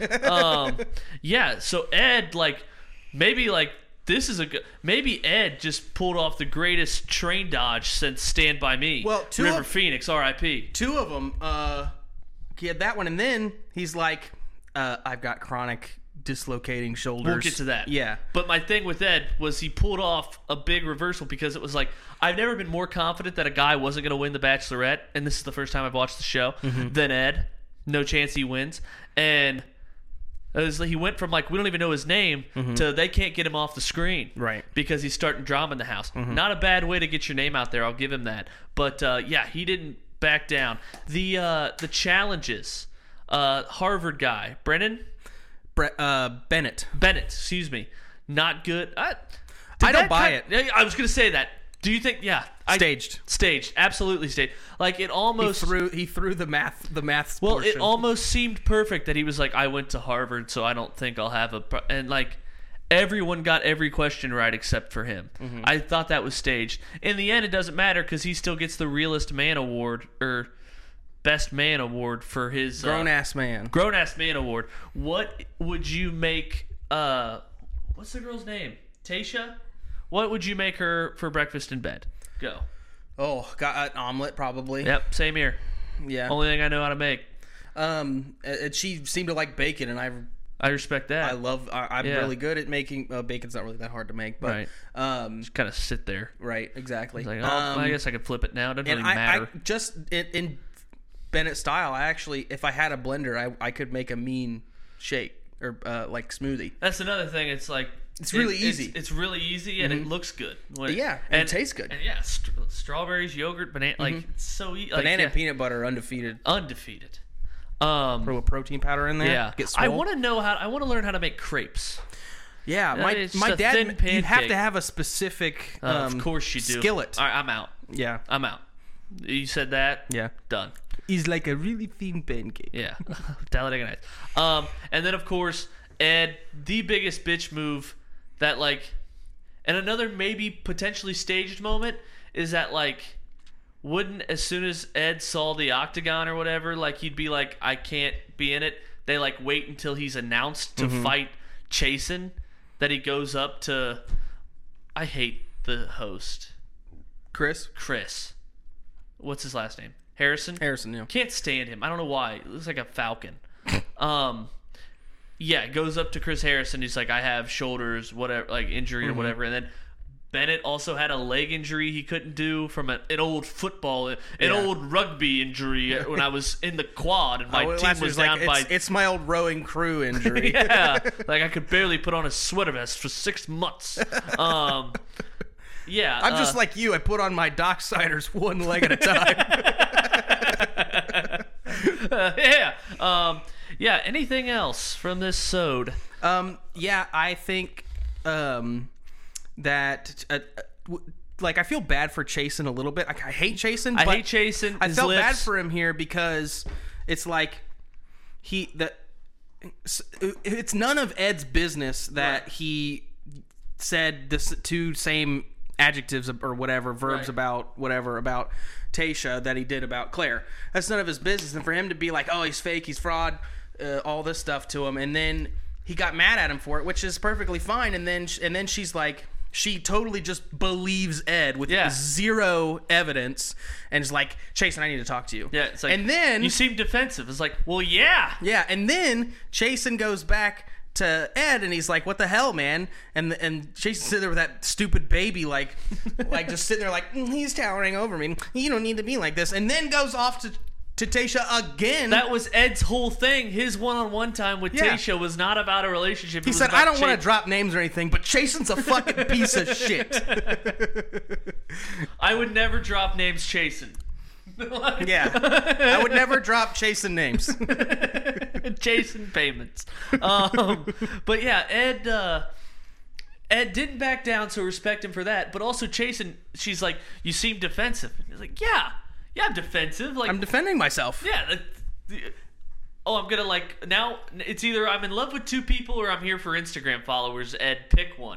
um, yeah, so Ed, like, maybe, like, this is a good... Maybe Ed just pulled off the greatest train dodge since Stand By Me. Well, two River of, Phoenix, R I P Two of them, uh, he had that one, and then he's like, uh, I've got chronic... dislocating shoulders. We'll get to that. Yeah. But my thing with Ed was he pulled off a big reversal because it was like, I've never been more confident that a guy wasn't going to win The Bachelorette, and this is the first time I've watched the show, mm-hmm. than Ed. No chance he wins. And it was like he went from like, we don't even know his name, mm-hmm. to they can't get him off the screen. Right. Because he's starting drama in the house. Mm-hmm. Not a bad way to get your name out there, I'll give him that. But uh, yeah, he didn't back down. The, uh, the challenges, uh, Harvard guy, Brennan? Bre- uh, Bennett. Bennett, excuse me. Not good. I, I don't buy kind, it. I was going to say that. Do you think? Yeah, staged. I, staged, absolutely staged. Like it almost he threw. He threw the math. The math. Well, portion. It almost seemed perfect that he was like, I went to Harvard, so I don't think I'll have a. Pro-. And like, everyone got every question right except for him. Mm-hmm. I thought that was staged. In the end, it doesn't matter because he still gets the realest man award or. Best Man award for his grown uh, ass man. Grown ass man award. What would you make? Uh, what's the girl's name? Tasha. What would you make her for breakfast in bed? Go. Oh, got an omelet probably. Yep, same here. Yeah. Only thing I know how to make. Um, and she seemed to like bacon, and I. I respect that. I love. I, I'm yeah. really good at making uh, bacon's not really that hard to make, but right. um, just kind of sit there. Right. Exactly. It's like, oh, um, I guess I could flip it now. It doesn't really I, matter. I just in. in Bennett style, I actually, if I had a blender, I, I could make a mean shake or uh, like smoothie. That's another thing. It's like it's really it, easy. It's, it's really easy and mm-hmm. it looks good. When, yeah, and, and it tastes good. And yeah, st- strawberries, yogurt, banana, like mm-hmm. it's so easy. Like, banana yeah. and peanut butter, undefeated. Undefeated. Um, Put a protein powder in there. Yeah, get I want to know how. I want to learn how to make crepes. Yeah, my it's my dad. Thin pancake. You have to have a specific. Um, uh, of course you do. Skillet. All right, I'm out. Yeah, I'm out. You said that. Yeah, done. He's like a really thin pancake. Yeah. Talladega Nights. Um, and then, of course, Ed, the biggest bitch move that, like, and another maybe potentially staged moment is that, like, wouldn't, as soon as Ed saw the octagon or whatever, like, he'd be like, I can't be in it. They, like, wait until he's announced to mm-hmm. fight Chasen, that he goes up to, I hate the host. Chris. Chris. What's his last name? Harrison? Harrison, yeah. Can't stand him. I don't know why. He looks like a falcon. um, yeah, goes up to Chris Harrison. He's like, I have shoulders, whatever, like injury or mm-hmm. whatever. And then Bennett also had a leg injury he couldn't do from an, an old football, an yeah. old rugby injury when I was in the quad and my oh, team was down like, by... It's, it's my old rowing crew injury. yeah, like I could barely put on a sweater vest for six months. Um, yeah. I'm just uh, like you. I put on my Docksiders one leg at a time. uh, yeah. Um, yeah, anything else from this sode? Um, yeah, I think... Um, that uh, like I feel bad for Chasen a little bit. I, I hate Chasen. I but hate Chasen. I felt lips. bad for him here because it's like he the it's none of Ed's business that right. he said the two same adjectives or whatever verbs right. about whatever about Tayshia that he did about Claire. That's none of his business. And for him to be like, oh, he's fake, he's fraud, uh, all this stuff to him, and then he got mad at him for it, which is perfectly fine. And then and then she's like. She totally just believes Ed with yeah. zero evidence and is like, Chasen, I need to talk to you. Yeah, it's like, and then you seem defensive. It's like, well, yeah. Yeah, and then Chasen goes back to Ed and he's like, what the hell, man? And and Chasen's sitting there with that stupid baby, like, like just sitting there like, mm, he's towering over me. You don't need to be like this. And then goes off to... to Tayshia again. That was Ed's whole thing. His one-on-one time with yeah. Tayshia was not about a relationship. He said, I don't want to drop names or anything, but Chasen's a fucking piece of shit. I would never drop names Chasen. yeah. I would never drop Chasen names. Chasen payments. Um, but yeah, Ed... Uh, Ed didn't back down, so respect him for that. But also Chasen, she's like, you seem defensive. He's like, yeah. Yeah, I'm defensive. Like I'm defending myself. Yeah. Like, oh, I'm gonna like now. It's either I'm in love with two people or I'm here for Instagram followers. Ed, pick one.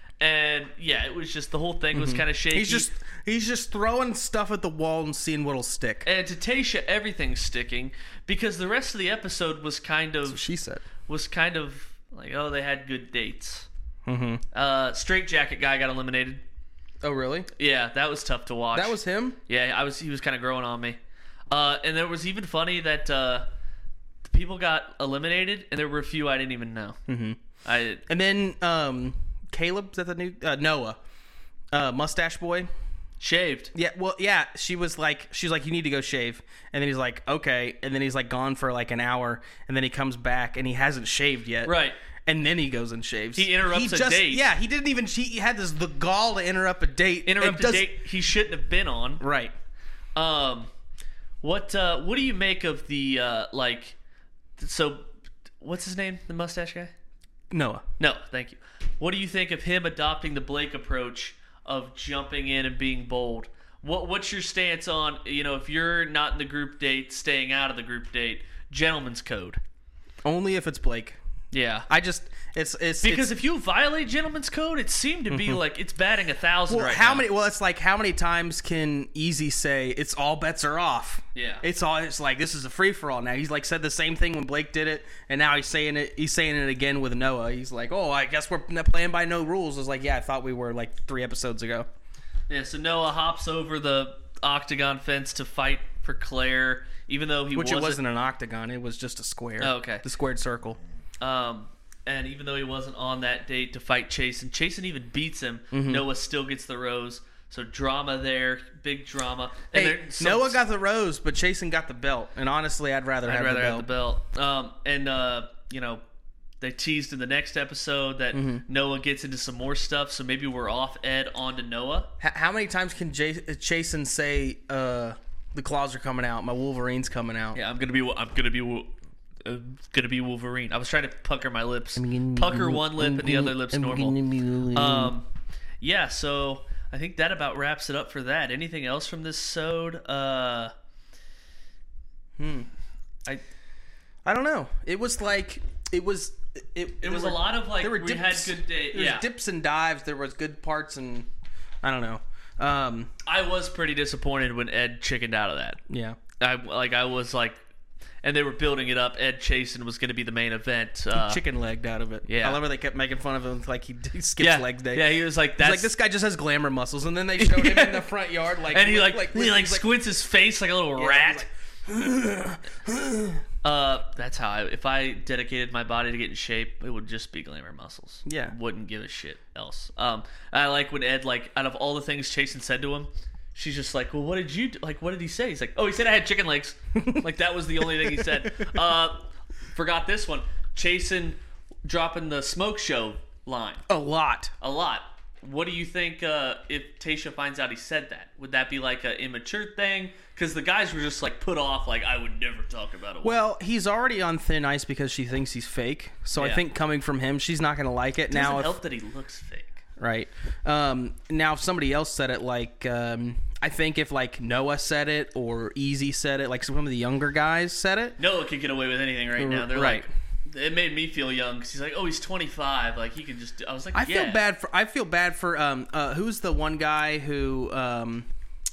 And yeah, it was just the whole thing was mm-hmm. kind of shaky. He's just he's just throwing stuff at the wall and seeing what'll stick. And to Tayshia, everything's sticking because the rest of the episode was kind of. That's what she said. Was kind of like, oh, they had good dates. Mm-hmm. Uh, Straight Jacket guy got eliminated. Oh, really? Yeah, that was tough to watch. That was him? Yeah, I was. He was kind of growing on me. Uh, and there was even funny that uh, the people got eliminated, and there were a few I didn't even know. Mm-hmm. I And then um, Caleb, is that the new... Uh, Noah. Uh, mustache boy. Shaved. Yeah, well, yeah, she was like, she's like, you need to go shave. And then he's like, okay. And then he's like gone for like an hour, and then he comes back, and he hasn't shaved yet. Right. And then he goes and shaves. He interrupts he a just, date. Yeah, he didn't even. He had this the gall to interrupt a date. Interrupt does, a date he shouldn't have been on. Right. Um, what uh, what do you make of the uh, like? So, what's his name? The mustache guy? Noah. No, thank you. What do you think of him adopting the Blake approach of jumping in and being bold? What What's your stance on, you know, if you're not in the group date, staying out of the group date, gentleman's code? Only if it's Blake. Yeah, I just it's it's because it's, if you violate gentleman's code, it seemed to be mm-hmm. like it's batting a thousand well, right how now. many? Well, it's like how many times can Easy say it's all bets are off? Yeah, it's all. It's like this is a free for all now. He's like said the same thing when Blake did it, and now he's saying it. He's saying it again with Noah. He's like, oh, I guess we're playing by no rules. I was like, yeah, I thought we were like three episodes ago. Yeah, so Noah hops over the octagon fence to fight for Claire, even though he which wasn't, it wasn't an octagon. It was just a square. Oh, okay, the squared circle. Um. And even though he wasn't on that date to fight Chasen, Chasen even beats him. Mm-hmm. Noah still gets the rose. So drama there, big drama. And hey, some, Noah got the rose, but Chasen got the belt. And honestly, I'd rather I'd have rather the belt. have the belt. Um, and uh, you know, they teased in the next episode that mm-hmm. Noah gets into some more stuff. So maybe we're off Ed onto Noah. H- how many times can J- Chasen say uh, the claws are coming out? My Wolverine's coming out. Yeah, I'm gonna be. I'm gonna be. Uh, gonna be Wolverine. I was trying to pucker my lips, pucker one lip and the other lip's normal. Um, yeah. So I think that about wraps it up for that. Anything else from this sode? Uh, hmm. I, I don't know. It was like it was. It, it was were, a lot of like there were we dips, had good days. There yeah. was dips and dives. There was good parts and I don't know. Um, I was pretty disappointed when Ed chickened out of that. Yeah. I like. I was like. and they were building it up. Ed Chasen was going to be the main event. Uh, Chicken legged out of it. Yeah. I love how they kept making fun of him like he, he skips yeah, leg day. Yeah, he was like, He's that's like, this guy just has glamour muscles, and then they showed him in the front yard like, and he like, like, he like he's squints his face like a little yeah, rat. he's uh, that's how I, if I dedicated my body to get in shape, it would just be glamour muscles. Yeah. Wouldn't give a shit else. Um, I like when Ed, like, out of all the things Chasen said to him, she's just like, well, what did you do? Like, what did he say? He's like, oh, he said I had chicken legs. Like, that was the only thing he said. Uh, forgot this one. Chasen dropping the smoke show line. a lot. A lot. What do you think uh, if Tayshia finds out he said that? Would that be like an immature thing? Because the guys were just like put off, like, I would never talk about it. Well, he's already on thin ice because she thinks he's fake. So Yeah. I think coming from him, she's not going to like it. it doesn't now, if, help that he looks fake. right? Um, now, if somebody else said it, like um, I think if like Noah said it or Easy said it, like some of the younger guys said it, Noah could get away with anything right now. They're Right. like, it made me feel young because he's like, oh, he's twenty-five. Like, he can just. Do, I was like, I yeah. feel bad for. I feel bad for. Um, uh, who's the one guy who? Um,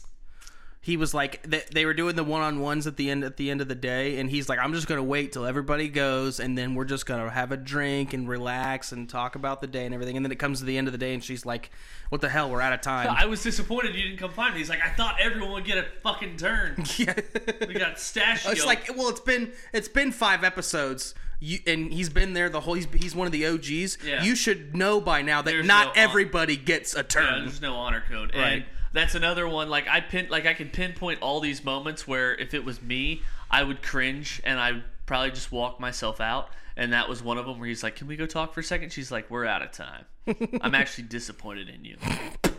he was like they, they were doing the one on ones at the end at the end of the day, and he's like, I'm just gonna wait till everybody goes, and then we're just gonna have a drink and relax and talk about the day and everything. And then it comes to the end of the day, and she's like, what the hell? We're out of time. I was disappointed you didn't come find me. He's like, I thought everyone would get a fucking turn. yeah. We got Stashio. It's like, well, it's been it's been five episodes. You, and he's been there the whole. He's, he's one of the O Gs. Yeah. You should know by now that There's not no hon- everybody gets a Yeah, turn. there's no honor code. Right. And that's another one. Like I pin, like I can pinpoint all these moments where if it was me, I would cringe and I would probably just walk myself out. And that was one of them where he's like, "Can we go talk for a second?" She's like, "We're out of time. I'm actually disappointed in you."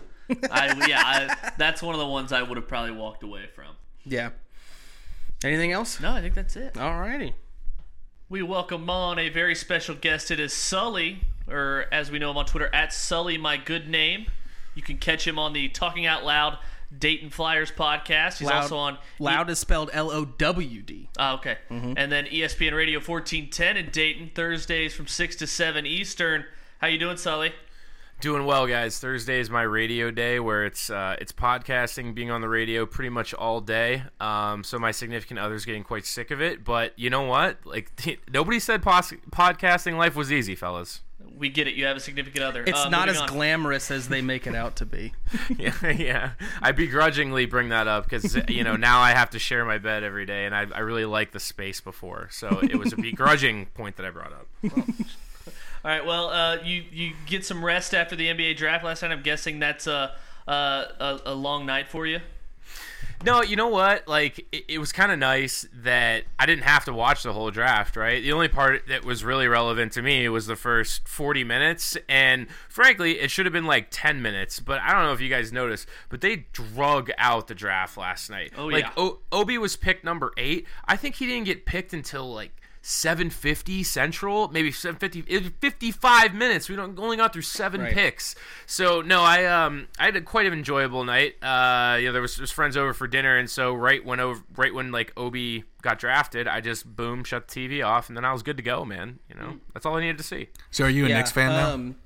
I yeah, I, that's one of the ones I would have probably walked away from. Yeah. Anything else? No, I think that's it. Alrighty. We welcome on a very special guest. It is Sully, or as we know him on Twitter, at Sully My Good Name. You can catch him on the Talking Out Loud Dayton Flyers podcast. He's Loud, also on Loud is spelled L O W D. Oh, okay. Mm-hmm. And then E S P N Radio fourteen ten in Dayton, Thursdays from six to seven Eastern. How you doing, Sully? Doing well, guys. Thursday is my radio day, where it's uh, it's podcasting, being on the radio pretty much all day. Um, so my significant other's getting quite sick of it. But you know what? Like nobody said pos- podcasting life was easy, fellas. We get it. You have a significant other. It's uh, not moving as on. glamorous as they make it out to be. yeah, yeah. I begrudgingly bring that up because you know now I have to share my bed every day, and I, I really liked the space before, so it was a begrudging point that I brought up. Well, all right. Well, uh, you you get some rest after the N B A draft last night. I'm guessing that's a a, a, a long night for you. No, you know what? Like, it, it was kind of nice that I didn't have to watch the whole draft, right? The only part that was really relevant to me was the first forty minutes, and frankly, it should have been like ten minutes, but I don't know if you guys noticed, but they drug out the draft last night. Oh, like, yeah. o- Obi was picked number eight. I think he didn't get picked until, like, seven fifty Central, maybe seven fifty, fifty-five minutes. We don't only got through seven Right. picks. So no, I um I had a quite an enjoyable night. Uh, you know, there was, there was friends over for dinner, and so right when over right when like Obi got drafted, I just boom shut the T V off, and then I was good to go, man. You know, that's all I needed to see. So are you a Knicks fan now? um,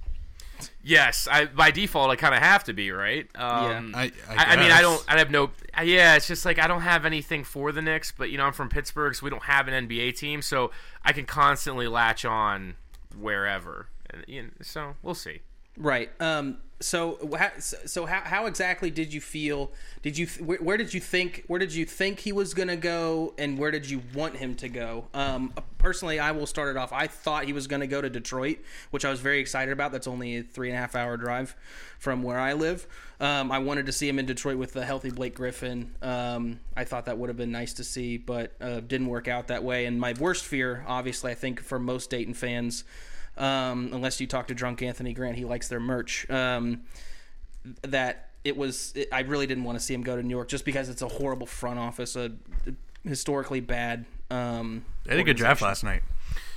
Yes, I by default I kind of have to be, right? Um, I- I I, I mean, I guess. don't. I have no. uh, Yeah, it's just like I don't have anything for the Knicks, but you know, I'm from Pittsburgh, so we don't have an N B A team, so I can constantly latch on wherever. And you know, so we'll see. Right. Um, so, how, so how, how exactly did you feel? Did you where, where did you think where did you think he was gonna go, and where did you want him to go? Um, personally, I will start it off. I thought he was gonna go to Detroit, which I was very excited about. That's only a three and a half hour drive from where I live. Um, I wanted to see him in Detroit with the healthy Blake Griffin. Um, I thought that would have been nice to see, but uh, didn't work out that way. And my worst fear, obviously, I think for most Dayton fans. Um, unless you talk to Drunk Anthony Grant, he likes their merch. Um, that it was, it, I really didn't want to see him go to New York just because it's a horrible front office, a, a historically bad. Um, They had a good draft organization. last night.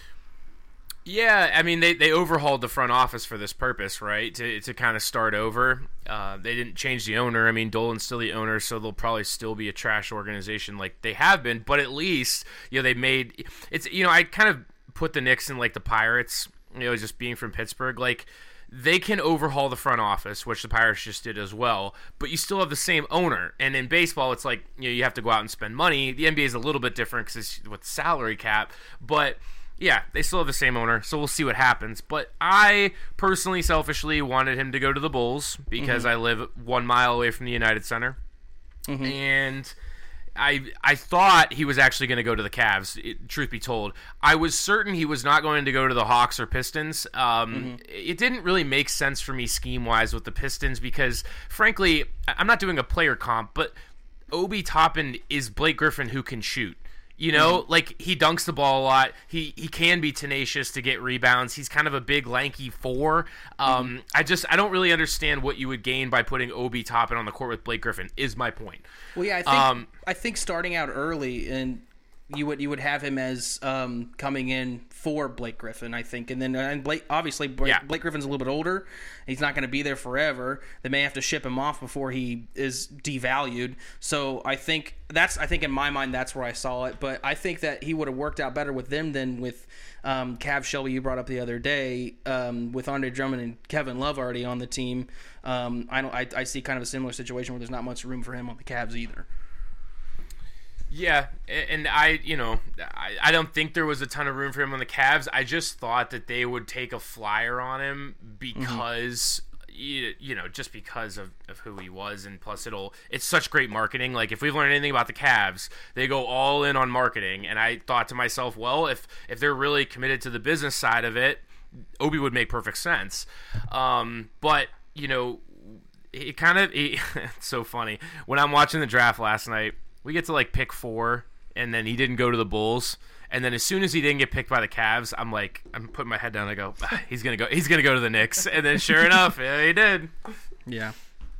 Yeah, I mean, they, they overhauled the front office for this purpose, right? To to kind of start over. Uh, they didn't change the owner. I mean, Dolan's still the owner, so they'll probably still be a trash organization like they have been. But at least, you know, they made it's. You know, I kind of put the Knicks in like the Pirates. You know, just being from Pittsburgh, like they can overhaul the front office, which the Pirates just did as well, but you still have the same owner. And in baseball, it's like, you know, you have to go out and spend money. The N B A is a little bit different because it's with salary cap, but yeah, they still have the same owner, so we'll see what happens. But I personally, selfishly, wanted him to go to the Bulls because mm-hmm. I live one mile away from the United Center. Mm-hmm. And I I thought he was actually going to go to the Cavs, it, truth be told. I was certain he was not going to go to the Hawks or Pistons. Um, mm-hmm. It didn't really make sense for me scheme-wise with the Pistons because, frankly, I'm not doing a player comp, but Obi Toppin is Blake Griffin who can shoot. You know, mm-hmm. like, he dunks the ball a lot. He he can be tenacious to get rebounds. He's kind of a big, lanky four. Um, mm-hmm. I just, I don't really understand what you would gain by putting Obi Toppin on the court with Blake Griffin, is my point. Well, yeah, I think um, I think starting out early, and you would you would have him as um, coming in for Blake Griffin, I think. And then and Blake, obviously, Blake, yeah. Blake Griffin's a little bit older. He's not going to be there forever. They may have to ship him off before he is devalued. So I think that's, I think in my mind, that's where I saw it. But I think that he would have worked out better with them than with um, Cav Shelby, you brought up the other day, um, with Andre Drummond and Kevin Love already on the team. Um, I don't. I, I see kind of a similar situation where there's not much room for him on the Cavs either. Yeah, and I, you know, I, I don't think there was a ton of room for him on the Cavs. I just thought that they would take a flyer on him because, mm-hmm. you, you know, just because of, of who he was, and plus it'll, it's such great marketing. Like, if we've learned anything about the Cavs, they go all in on marketing, and I thought to myself, well, if, if they're really committed to the business side of it, Obi would make perfect sense. Um, but, you know, it kind of, it, it's so funny. When I'm watching the draft last night, we get to, like, pick four, and then he didn't go to the Bulls. And then as soon as he didn't get picked by the Cavs, I'm like, I'm putting my head down. And I go, ah, he's gonna go. He's gonna go to the Knicks. And then sure enough, yeah, he did. Yeah.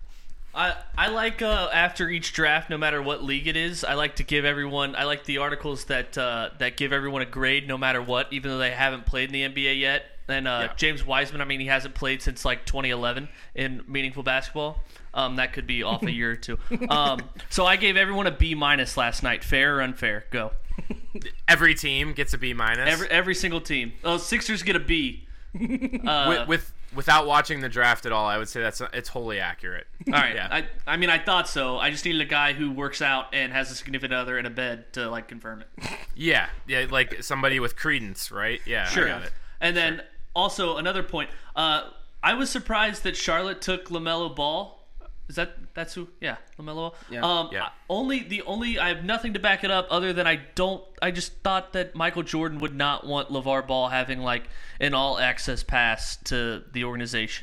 I I like uh, after each draft, no matter what league it is, I like to give everyone. I like the articles that uh, that give everyone a grade, no matter what, even though they haven't played in the N B A yet. And uh, yeah. James Wiseman, I mean, he hasn't played since like twenty eleven in meaningful basketball. Um, that could be off a year or two. Um, so I gave everyone a B minus last night. Fair or unfair? Go. Every team gets a B minus. Every every single team. Oh, Sixers get a B. Uh, with, with without watching the draft at all, I would say that's it's wholly accurate. All right. yeah. I I mean, I thought so. I just needed a guy who works out and has a significant other in a bed to like confirm it. Yeah, yeah, like somebody with credence, right? Yeah, sure. I got it. And then sure. also another point. Uh, I was surprised that Charlotte took LaMelo Ball. Is that that's who? Yeah, LaMelo Ball. Yeah. Um, yeah. Only the only I have nothing to back it up other than I don't. I just thought that Michael Jordan would not want LeVar Ball having like an all access pass to the organization.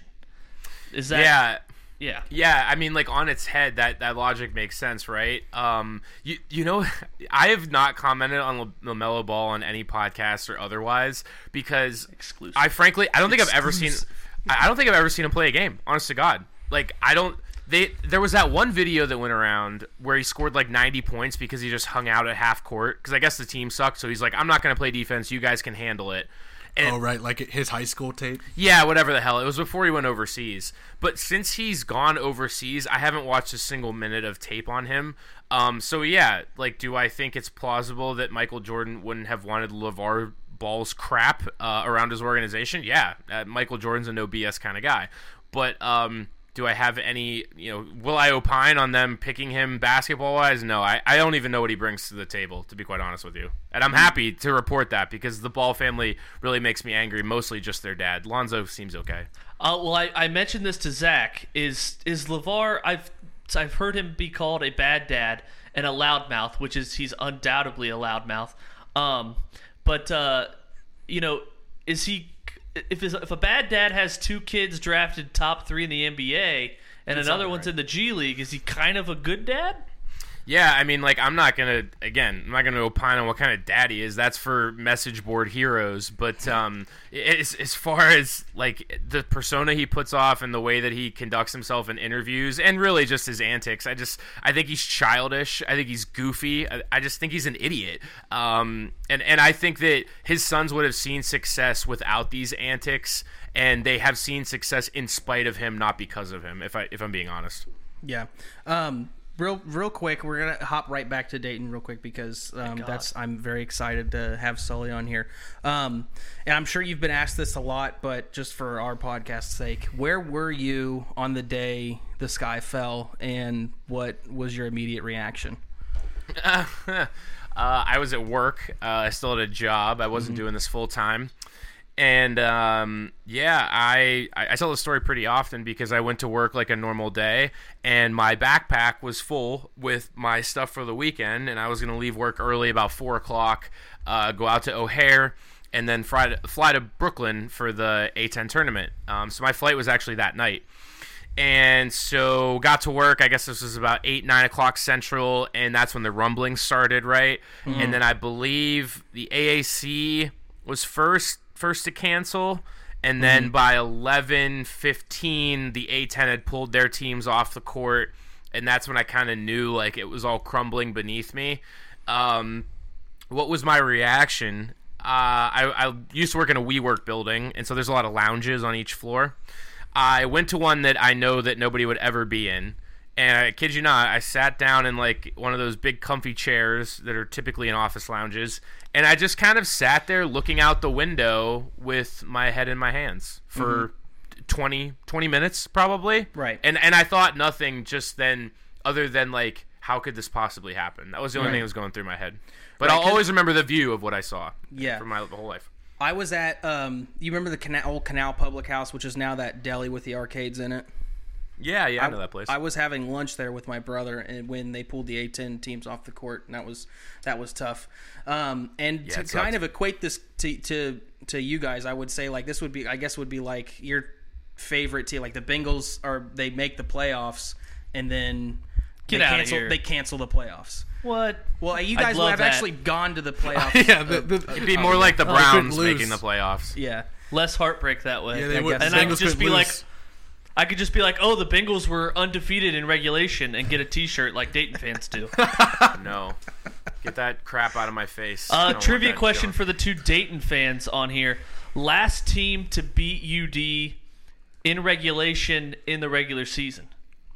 Is that? Yeah. Yeah. Yeah, I mean, like, on its head, that, that logic makes sense, right? Um, you you know, I have not commented on LaMelo Ball on any podcast or otherwise because Exclusive. I frankly I don't think Exclusive. I've ever seen I don't think I've ever seen him play a game. Honest to God, like I don't. They there was that one video that went around where he scored like ninety points because he just hung out at half court because I guess the team sucked, so he's like, I'm not going to play defense. You guys can handle it. And oh, right, like his high school tape? Yeah, whatever the hell. It was before he went overseas. But since he's gone overseas, I haven't watched a single minute of tape on him. Um, so, yeah, like, do I think it's plausible that Michael Jordan wouldn't have wanted LeVar Ball's crap uh, around his organization? Yeah, uh, Michael Jordan's a no B S kind of guy. But um, do I have any, you know, will I opine on them picking him basketball-wise? No, I, I don't even know what he brings to the table, to be quite honest with you. And I'm happy to report that because the Ball family really makes me angry, mostly just their dad. Lonzo seems okay. Uh, well, I, I mentioned this to Zach. Is is LeVar, I've, I've heard him be called a bad dad and a loudmouth, which is he's undoubtedly a loudmouth. Um, but, uh, you know, is he... If if a bad dad has two kids drafted top three in the N B A and That's another one's right. in the G League, is he kind of a good dad? Yeah, I mean, like, I'm not going to, again, I'm not going to opine on what kind of dad he is. That's for message board heroes. But um, as, as far as, like, the persona he puts off and the way that he conducts himself in interviews and really just his antics, I just, I think he's childish. I think he's goofy. I, I just think he's an idiot. Um, and, and I think that his sons would have seen success without these antics, and they have seen success in spite of him, not because of him, if, I, if I'm being honest. Yeah. Um real real quick, we're gonna hop right back to Dayton real quick because um, that's I'm very excited to have Sully on here. Um, and I'm sure you've been asked this a lot, but just for our podcast's sake, where were you on the day the sky fell, and what was your immediate reaction? Uh, uh, I was at work. Uh, I still had a job. I wasn't mm-hmm. doing this full time. And, um, yeah, I, I tell the story pretty often because I went to work like a normal day, and my backpack was full with my stuff for the weekend, and I was going to leave work early, about four o'clock, uh, go out to O'Hare, and then fly to, fly to Brooklyn for the A ten tournament. Um, so my flight was actually that night. And so got to work, I guess this was about eight, nine o'clock Central, and that's when the rumbling started, right? Mm. And then I believe the A A C was first. first to cancel, and then mm-hmm. by eleven fifteen the A ten had pulled their teams off the court, and that's when I kind of knew like it was all crumbling beneath me. Um, what was my reaction? Uh, I, I used to work in a WeWork building, and so there's a lot of lounges on each floor. I went to one that I know that nobody would ever be in, and I kid you not, I sat down in like one of those big comfy chairs that are typically in office lounges, and I just kind of sat there looking out the window with my head in my hands for mm-hmm. twenty, twenty minutes probably. Right. And and I thought nothing just then other than like, how could this possibly happen? That was the only right. thing that was going through my head. But right, I'll always remember the view of what I saw yeah. for my whole life. I was at, um, you remember the Canal, old Canal Public House, which is now that deli with the arcades in it? Yeah, yeah, I, I know that place. I was having lunch there with my brother, and when they pulled the A ten teams off the court, and that was that was tough. Um, and yeah, to kind of equate this to, to to you guys, I would say like this would be, I guess, would be like your favorite team, like the Bengals are they make the playoffs, and then Get they out cancel of here. they cancel the playoffs. What? Well, you guys I'd would love have that. actually gone to the playoffs. yeah, the, the, It'd be more oh, like the oh, Browns lose. making the playoffs. Yeah, Less heartbreak that way. Yeah, they I would, guess. and I could Bengals just be lose. like, I could just be like, oh, the Bengals were undefeated in regulation, and get a T-shirt like Dayton fans do. No, get that crap out of my face. Uh, I don't trivia want that question junk. for the two Dayton fans on here: last team to beat U D in regulation in the regular season.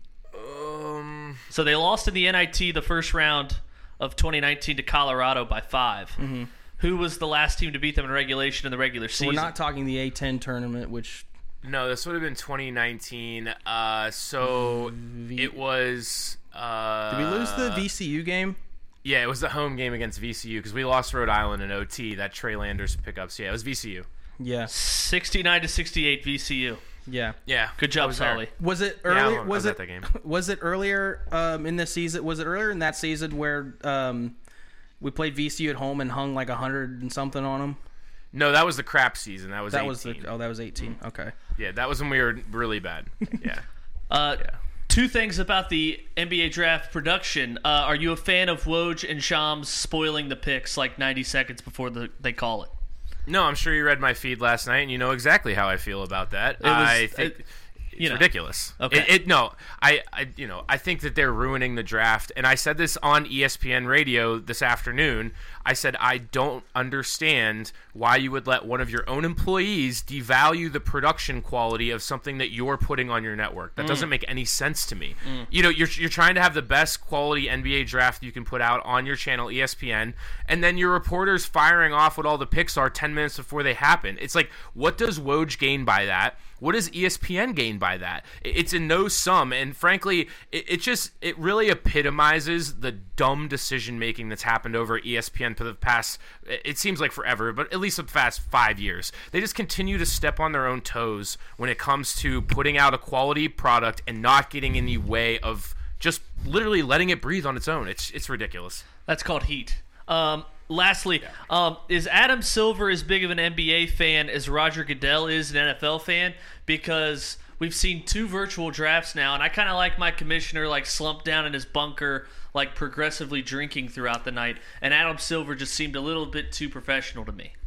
Um, So they lost in the N I T the first round of twenty nineteen to Colorado by five. Mm-hmm. Who was the last team to beat them in regulation in the regular so season? we're not talking the A ten tournament, which no, this would have been twenty nineteen. Uh, so v- it was. Uh, did we lose the V C U game? Yeah, it was the home game against V C U because we lost Rhode Island in O T. That Trey Landers pickups. Yeah, it was V C U. Yeah, sixty-nine to sixty-eight V C U. yeah. Yeah, Good job, was there. Sully. Was it Yeah, I earlier? was was at it that game. was it earlier um, in the season? Was it earlier in that season where um, we played V C U at home and hung like a hundred and something on them? No, that was the crap season. That was That eighteen. was the oh, that was eighteen. Okay. Yeah, that was when we were really bad. Yeah. Uh, Yeah. Two things about the N B A draft production. Uh, are you a fan of Woj and Shams spoiling the picks like ninety seconds before the, they call it? No, I'm sure you read my feed last night, and you know exactly how I feel about that. was- I think it- it's you know. ridiculous. Okay. It, it no, I, I, you know, I think that they're ruining the draft, and I said this on E S P N Radio this afternoon. I said I don't understand why you would let one of your own employees devalue the production quality of something that you're putting on your network. That mm. doesn't make any sense to me. Mm. You know, you're you're trying to have the best quality N B A draft you can put out on your channel, E S P N, and then your reporters firing off what all the picks are ten minutes before they happen. It's like, what does Woj gain by that? What does E S P N gain by that? It's a no sum, and frankly, it, it just it really epitomizes the dumb decision making that's happened over E S P N for the past. It seems like forever, but at least the past five years, they just continue to step on their own toes when it comes to putting out a quality product and not getting in the way of just literally letting it breathe on its own. It's it's ridiculous. That's called heat. Um, lastly, um, is Adam Silver as big of an N B A fan as Roger Goodell is an N F L fan? Because we've seen two virtual drafts now, and I kind of like my commissioner like slumped down in his bunker, like progressively drinking throughout the night, and Adam Silver just seemed a little bit too professional to me.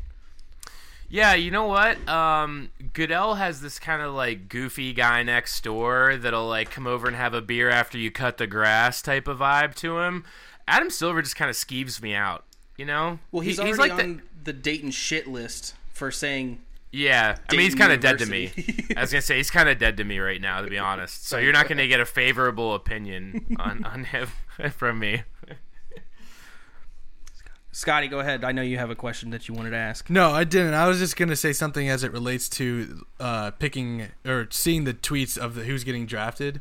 Yeah, you know what? Um, Goodell has this kind of like goofy guy next door that'll like come over and have a beer after you cut the grass type of vibe to him. Adam Silver just kind of skeeves me out, you know? Well, he's He- already like on the, the Dayton shit list for saying Yeah, I mean, he's kind of dead to me. I was going to say, he's kind of dead to me right now, to be honest. So you're not going to get a favorable opinion on, on him from me. Scotty, go ahead. I know you have a question that you wanted to ask. No, I didn't. I was just going to say something as it relates to uh, picking or seeing the tweets of the, who's getting drafted.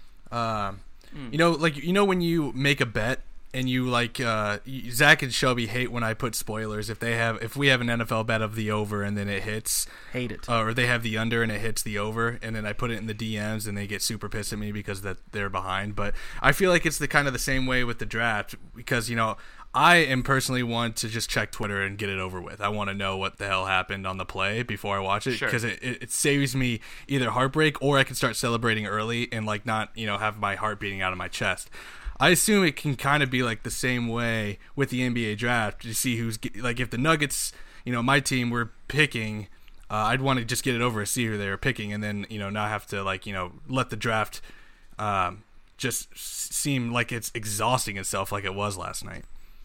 Um, mm. You know, like, you know when you make a bet and you like uh, Zach and Shelby hate when I put spoilers. If they have, if we have an N F L bet of the over and then it hits, hate it, uh, or they have the under and it hits the over, and then I put it in the D Ms and they get super pissed at me because that they're behind. But I feel like it's the kind of the same way with the draft because you know I am personally want to just check Twitter and get it over with. I want to know what the hell happened on the play before I watch it because sure. it, it, it saves me either heartbreak or I can start celebrating early and like not you know have my heart beating out of my chest. I assume it can kind of be like the same way with the N B A draft to see who's like if the Nuggets, you know, my team were picking, uh, I'd want to just get it over and see who they were picking, and then you know not have to like you know let the draft um, just seem like it's exhausting itself like it was last night.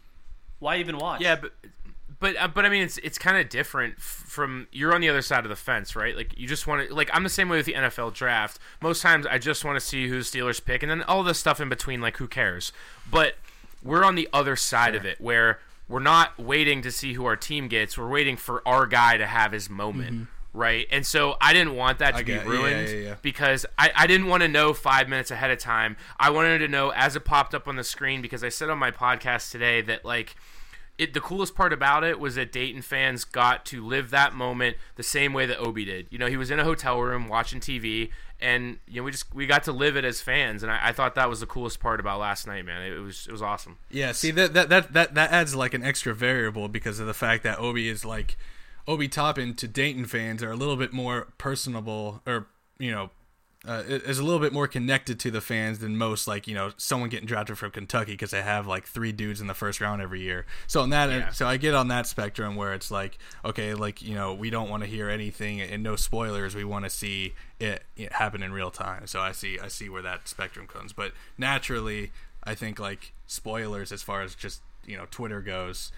Why even watch? Yeah, but but uh, but I mean it's it's kind of different from you're on the other side of the fence, right? Like you just want to like I'm the same way with the N F L draft. Most times I just want to see who the Steelers pick, and then all the stuff in between, like who cares? But we're on the other side sure. of it, where we're not waiting to see who our team gets. We're waiting for our guy to have his moment. Mm-hmm. Right, and so I didn't want that to I be get, ruined yeah, yeah, yeah. because I, I didn't want to know five minutes ahead of time. I wanted to know as it popped up on the screen because I said on my podcast today that like it, the coolest part about it was that Dayton fans got to live that moment the same way that Obi did. You know, he was in a hotel room watching T V, and you know we just we got to live it as fans, and I, I thought that was the coolest part about last night, man. It, it was it was awesome. Yeah, see that that that that that adds like an extra variable because of the fact that Obi is like. Obi Toppin to Dayton fans are a little bit more personable or, you know, uh, is a little bit more connected to the fans than most, like, you know, someone getting drafted from Kentucky because they have like three dudes in the first round every year. So on that, yeah. so I get on that spectrum where it's like, okay, like, you know, we don't want to hear anything and no spoilers. We want to see it, it happen in real time. So I see, I see where that spectrum comes. But naturally, I think like spoilers as far as just, you know, Twitter goes,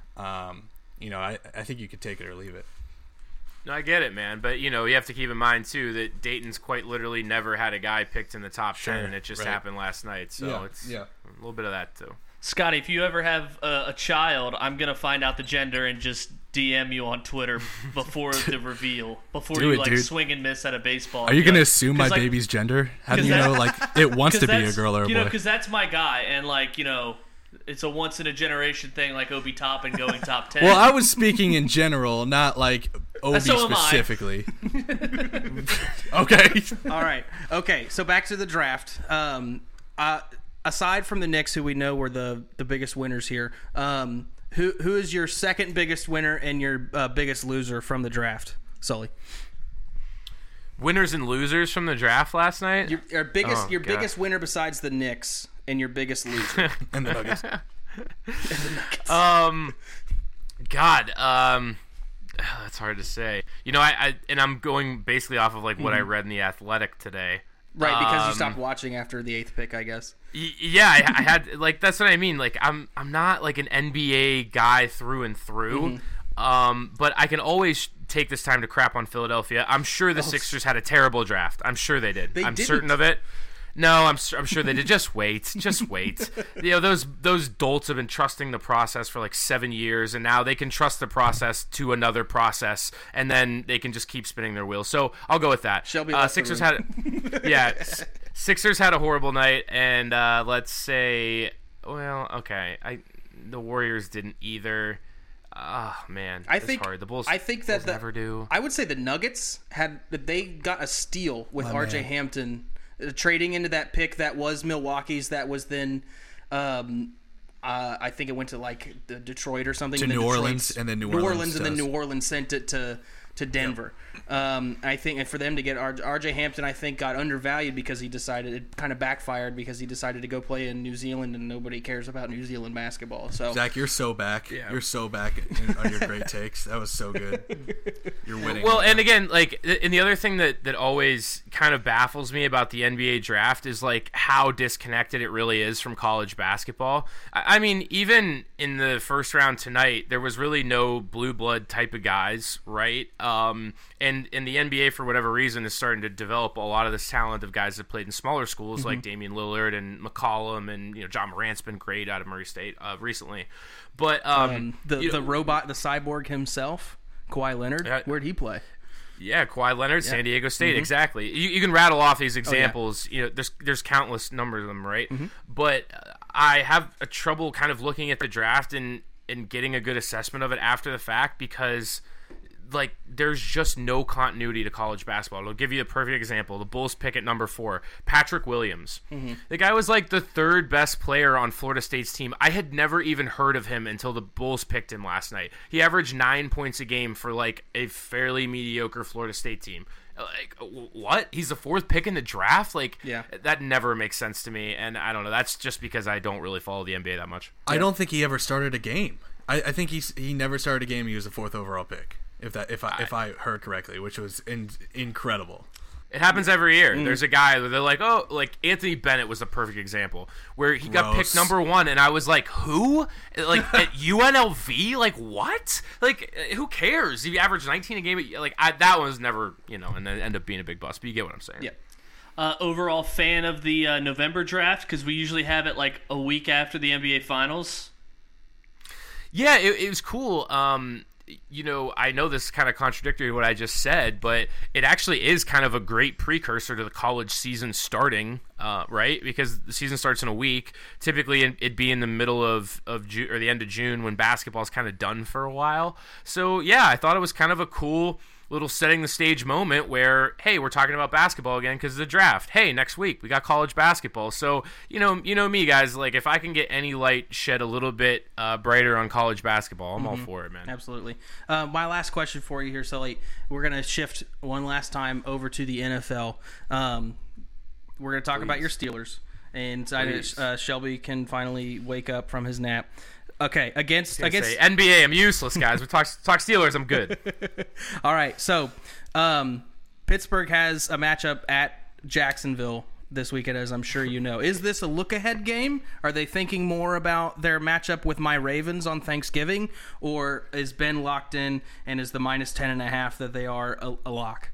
um, you know, I, I think you could take it or leave it. No, I get it, man. But, you know, you have to keep in mind, too, that Dayton's quite literally never had a guy picked in the top sure, ten, and it just right. happened last night. So yeah, it's yeah. a little bit of that, too. Scotty, if you ever have a, a child, I'm going to find out the gender and just D M you on Twitter before the reveal, before do you, it, like, dude. swing and miss at a baseball. Are you going to like, assume my like, baby's gender? How do you know, like, it wants to be a girl or a you boy? know, because that's my guy, and, like, you know... It's a once-in-a-generation thing like Obi Toppin going top ten. Well, I was speaking in general, not like Obi so specifically. Okay. All right. Okay, so back to the draft. Um, uh, aside from the Knicks, who we know were the, the biggest winners here, um, who who is your second biggest winner and your uh, biggest loser from the draft, Sully? Winners and losers from the draft last night? Your, your biggest oh, your God. biggest winner besides the Knicks and your biggest loser. And the Nuggets. and the Nuggets. Um, God, um, that's hard to say. You know, I, I and I'm going basically off of like what mm-hmm. I read in the Athletic today. Right, because um, you stopped watching after the eighth pick, I guess. Y- yeah, I, I had like that's what I mean. Like I'm I'm not like an N B A guy through and through. Mm-hmm. Um, but I can always take this time to crap on Philadelphia. I'm sure the oh. Sixers had a terrible draft. I'm sure they did. They I'm didn't. certain of it. No, I'm I'm sure they did. Just wait, just wait. You know, those those dolts have been trusting the process for like seven years, and now they can trust the process to another process, and then they can just keep spinning their wheels. So I'll go with that. Shelby uh, Sixers had, yeah, Sixers had a horrible night, and uh, let's say, well, okay, I the Warriors didn't either. Oh man, I it's think hard. The Bulls. I think that Bulls the, never do. I would say the Nuggets had they got a steal with oh, R J man. Hampton. Uh, trading into that pick that was Milwaukee's, that was then, um, uh, I think it went to like the Detroit or something. To and then New Detroit's, Orleans, and then New New Orleans Orleans, and then does. New Orleans sent it to to Denver. Yep. Um, I think, and for them to get R J Hampton, I think got undervalued because he decided it kind of backfired because he decided to go play in New Zealand, and nobody cares about New Zealand basketball. So Zach, you're so back. Yeah. You're so back in, on your great takes. That was so good. You're winning. Well, right and now. again, like, and the other thing that, that always kind of baffles me about the N B A draft is like how disconnected it really is from college basketball. I, I mean, even in the first round tonight, there was really no blue blood type of guys, right? Um, and, and the N B A, for whatever reason, is starting to develop a lot of this talent of guys that played in smaller schools mm-hmm. like Damian Lillard and McCollum, and you know John Morant's been great out of Murray State uh, recently. But um, um, the the know, robot, the cyborg himself, Kawhi Leonard, uh, where'd he play? Yeah, Kawhi Leonard, yeah. San Diego State, mm-hmm. exactly. You, you can rattle off these examples. Oh, yeah. You know, there's there's countless numbers of them, right? Mm-hmm. But I have a trouble kind of looking at the draft and and getting a good assessment of it after the fact because, like, there's just no continuity to college basketball. I'll give you a perfect example. The Bulls pick at number four, Patrick Williams. Mm-hmm. The guy was like the third best player on Florida State's team. I had never even heard of him until the Bulls picked him last night. He averaged nine points a game for like a fairly mediocre Florida State team. Like, what? He's the fourth pick in the draft? Like, yeah. that never makes sense to me. And I don't know. That's just because I don't really follow the N B A that much. I don't think he ever started a game. I, I think he's he never started a game. He was the fourth overall pick. If that if I if I heard correctly, which was in, incredible. It happens every year. Mm. There's a guy where they're like, oh, like Anthony Bennett was the perfect example where he got Gross. picked number one, and I was like, who? Like at U N L V? Like what? Like who cares? He averaged nineteen a game. Like I, that one was never, you know, and then ended up being a big bust. But you get what I'm saying. Yeah. Uh, overall fan of the uh, November draft because we usually have it like a week after the N B A Finals. Yeah, it, it was cool. Um, you know, I know this is kind of contradictory to what I just said, but it actually is kind of a great precursor to the college season starting, uh, right? Because the season starts in a week. Typically, it'd be in the middle of, of June or the end of June when basketball's kind of done for a while. So, yeah, I thought it was kind of a cool little setting the stage moment where, hey, we're talking about basketball again because of the draft. Hey, next week we got college basketball. So, you know, you know me, guys. Like, if I can get any light shed a little bit uh, brighter on college basketball, I'm mm-hmm. all for it, man. Absolutely. Uh, my last question for you here, Sully. We're gonna shift one last time over to the N F L. Um, we're gonna talk Please. about your Steelers, and I, uh, Shelby can finally wake up from his nap. Okay, against against say, N B A, I'm useless, guys. We talk talk Steelers, I'm good. All right, so um, Pittsburgh has a matchup at Jacksonville this weekend, as I'm sure you know. Is this a look-ahead game? Are they thinking more about their matchup with my Ravens on Thanksgiving, or is Ben locked in and is the minus ten and a half that they are a, a lock?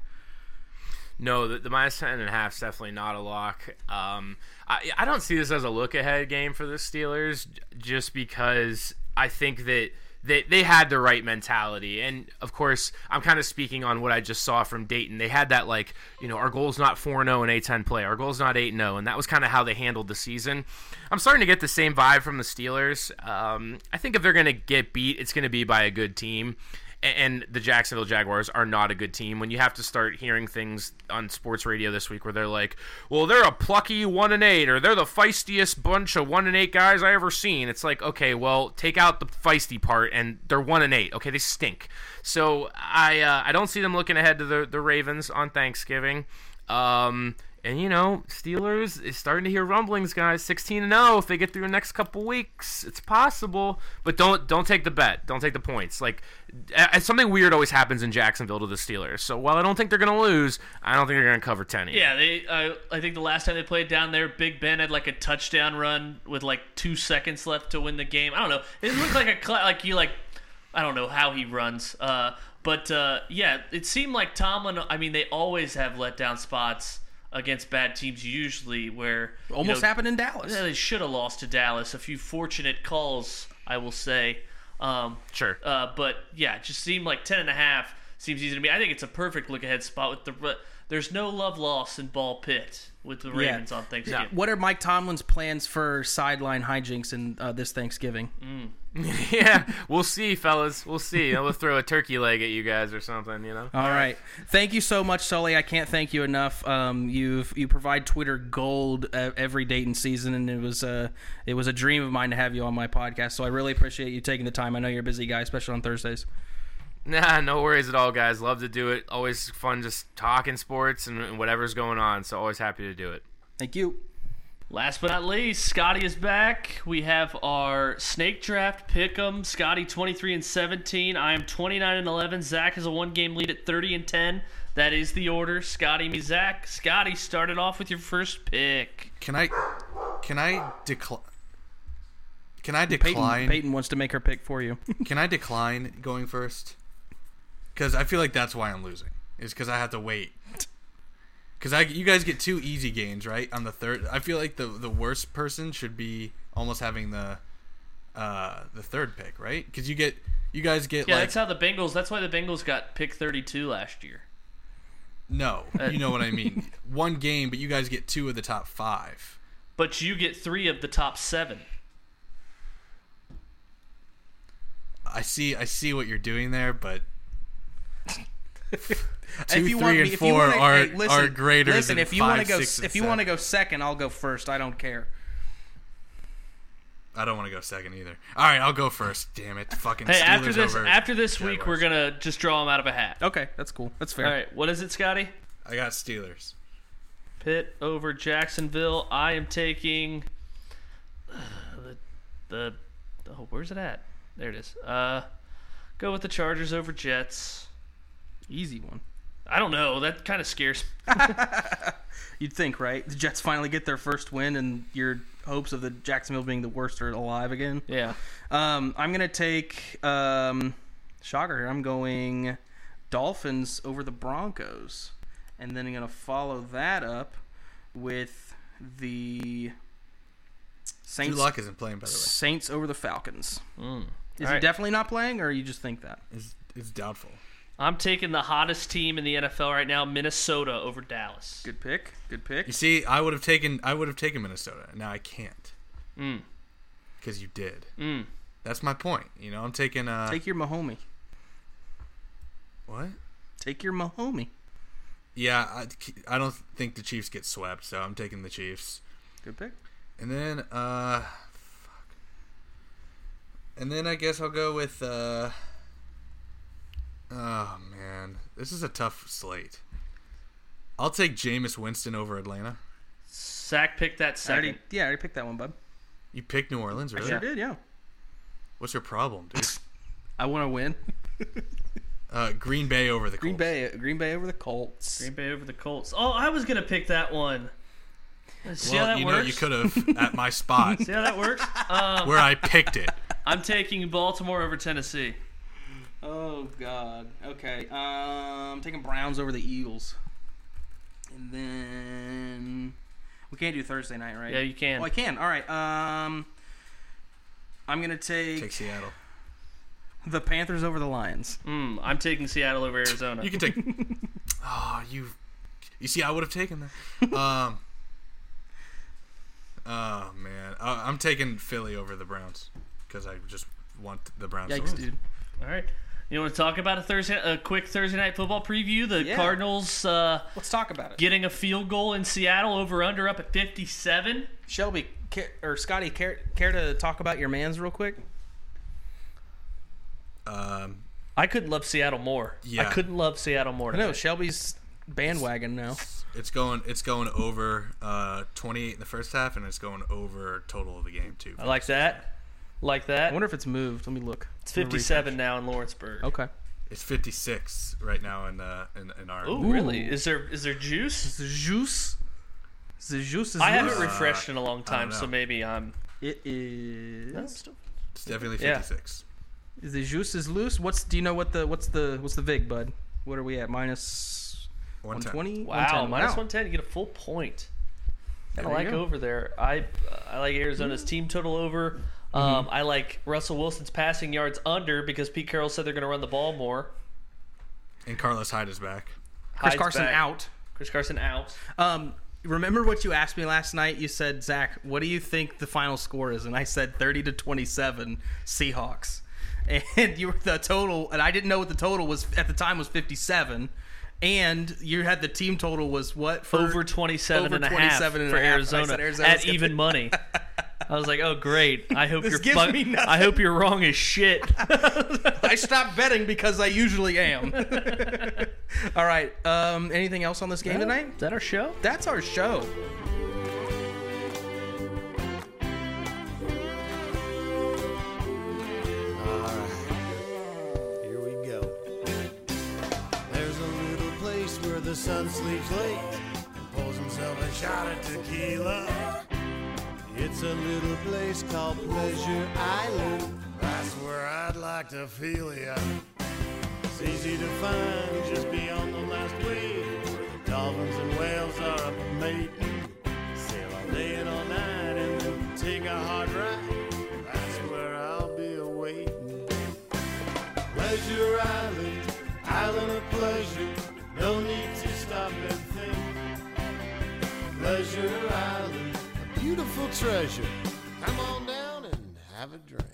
No, the, the minus ten and a half is definitely not a lock. Um, I, I don't see this as a look-ahead game for the Steelers just because I think that they, they had the right mentality. And, of course, I'm kind of speaking on what I just saw from Dayton. They had that, like, you know, our goal's not four and oh in A ten play. Our goal's not eight and oh, and that was kind of how they handled the season. I'm starting to get the same vibe from the Steelers. Um, I think if they're going to get beat, it's going to be by a good team. And the Jacksonville Jaguars are not a good team. When you have to start hearing things on sports radio this week where they're like, well, they're a plucky one and eight, or they're the feistiest bunch of one and eight guys I ever seen. It's like, okay, well, take out the feisty part, and they're one and eight. Okay, they stink. So I uh, I don't see them looking ahead to the the Ravens on Thanksgiving. Um, and you know, Steelers is starting to hear rumblings, guys. sixteen and oh if they get through the next couple weeks, it's possible. But don't don't take the bet. Don't take the points. Like, uh, something weird always happens in Jacksonville to the Steelers. So while I don't think they're going to lose, I don't think they're going to cover ten. Either. Yeah, they. Uh, I think the last time they played down there, Big Ben had like a touchdown run with like two seconds left to win the game. I don't know. It looked like a cl- like you like. I don't know how he runs. Uh, but uh, yeah, it seemed like Tomlin. I mean, they always have letdown spots against bad teams usually where almost you know, happened in Dallas. Yeah, they should have lost to Dallas. A few fortunate calls, I will say. Um, sure. Uh, but yeah, it just seemed like ten and a half seems easy to me. I think it's a perfect look ahead spot with the. There's no love lost in Ball Pit with the Ravens yeah. on Thanksgiving. What are Mike Tomlin's plans for sideline hijinks in uh, this Thanksgiving? Mm. Yeah, we'll see, fellas. We'll see. We'll throw a turkey leg at you guys or something, you know? All right. Thank you so much, Sully. I can't thank you enough. Um, you've you provide Twitter gold uh, every Dayton season, and it was, uh, it was a dream of mine to have you on my podcast, so I really appreciate you taking the time. I know you're a busy guy, especially on Thursdays. Nah, no worries at all, guys. Love to do it. Always fun just talking sports and, and whatever's going on, so always happy to do it. Thank you. Last but not least, Scotty is back. We have our snake draft pick'em. Scotty twenty-three and seventeen. I am twenty-nine and eleven. Zach has a one-game lead at thirty and ten. That is the order. Scotty, me, Zach. Scotty, started off with your first pick. Can I, can I decline? Can I decline? Peyton, Peyton wants to make her pick for you. Can I decline going first? because I feel like that's why I'm losing. Is because I have to wait. Because I, you guys get two easy games, right? On the third, I feel like the the worst person should be almost having the uh, the third pick, right? Because you get you guys get Yeah, like that's how the Bengals. That's why the Bengals got pick thirty-two last year. no, you know what I mean. One game, but you guys get two of the top five. But you get three of the top seven. I see, I see what you're doing there, but two, if you three, want and me, if four you wanna, are hey, listen, are greater listen, than if you five, wanna go, six, and if you want to seven. go second, I'll go first. I don't care. I don't want to go second either. All right, I'll go first. Damn it, fucking. Hey, Steelers after this, over after this week, Jaguars. we're gonna just draw them out of a hat. Okay, that's cool. That's fair. All right, what is it, Scotty? I got Steelers. Pitt over Jacksonville. I am taking uh, the the. Oh, where's it at? There it is. Uh, go with the Chargers over Jets. Easy one. I don't know. That kind of scares me. You'd think, right? The Jets finally get their first win, and your hopes of the Jacksonville being the worst are alive again. Yeah. Um, I'm gonna take um, shocker here. I'm going Dolphins over the Broncos, and then I'm gonna follow that up with the Drew Saints. Lock isn't playing, by the way. Saints over the Falcons. Mm. Is All he right. definitely not playing, or you just think that? It's, it's doubtful. I'm taking the hottest team in the N F L right now, Minnesota over Dallas. Good pick. Good pick. You see, I would have taken I would have taken Minnesota. Now I can't Mm. because you did. Mm. That's my point. You know, I'm taking uh Take your Mahomie. what? Take your Mahomie. Yeah, I, I don't think the Chiefs get swept, so I'm taking the Chiefs. Good pick. And then uh fuck. And then I guess I'll go with uh oh man, this is a tough slate. I'll take Jameis Winston over Atlanta. Zach picked that I second. already, yeah, I already picked that one, bud. You picked New Orleans, really? Sure did, yeah. What's your problem, dude? I want to win. Uh, Green Bay over the Colts. Green Bay, Green Bay over the Colts. Green Bay over the Colts. Oh, I was gonna pick that one. See Well, how that you works? know, you could have at my spot See how that works? Um, where I picked it. I'm taking Baltimore over Tennessee. Oh God. Okay. Um, taking Browns over the Eagles, and then we can't do Thursday night, right? Yeah, you can. Oh, I can. All right. Um, I'm gonna take, Take Seattle. the Panthers over the Lions. Mm, I'm taking Seattle over Arizona. You can take. Oh, you. You see, I would have taken that. Um. Oh man, uh, I'm taking Philly over the Browns because I just want the Browns. to Yikes, lose. dude. All right. You want to talk about a Thursday, a quick Thursday night football preview? The Yeah. Cardinals uh, Let's talk about it. getting a field goal in Seattle, over under up at fifty-seven. Shelby care, or Scotty, care, care to talk about your mans real quick? Um. I couldn't love Seattle more. Yeah. I couldn't love Seattle more. I know tonight. Shelby's bandwagon now. It's going. It's going over uh, twenty-eight in the first half, and it's going over total of the game too. I like that. Like I that. wonder if it's moved. Let me look. It's fifty-seven now in Lawrenceburg. Okay. It's fifty-six right now in uh, in, in our. Oh, really? Is there is there juice? The juice. The juice is I haven't loose. refreshed in a long time, know. so maybe I'm. It is. No, I'm still- It's definitely Yeah. fifty-six. Is the juice is loose? What's do you know what the what's the what's the vig, bud? What are we at? Minus one one ten. twenty. Wow, minus one ten, you get a full point. I There you like go. over there. I I like Arizona's team total over. Um, I like Russell Wilson's passing yards under because Pete Carroll said they're going to run the ball more. And Carlos Hyde is back. Chris Hyde's Carson back. out. Chris Carson out. Um, remember what you asked me last night? You said, Zach, what do you think the final score is? And I said thirty to twenty-seven Seahawks. And you were the total, and I didn't know what the total was at the time was fifty-seven. And you had the team total was what? For, Over twenty-seven over and a half twenty-seven and for a half. I Arizona, said Arizona's at gonna- even money. I was like, "Oh, great! I hope This you're gives fuck- me nothing. I hope you're wrong as shit." I stopped betting because I usually am. All right. Um, anything else on this game tonight? Is that our show? That's our show. Here we go. There's a little place where the sun sleeps late and pulls himself a shot of tequila. It's a little place called Pleasure Island. That's where I'd like to feel ya. easy to find just beyond the last wave, where the dolphins and whales are up mating. Sail all day and all night and then take a hard ride. That's where I'll be awaiting. Pleasure Island, island of pleasure, no need to stop and think. Pleasure Island, a beautiful treasure. Come on down and have a drink.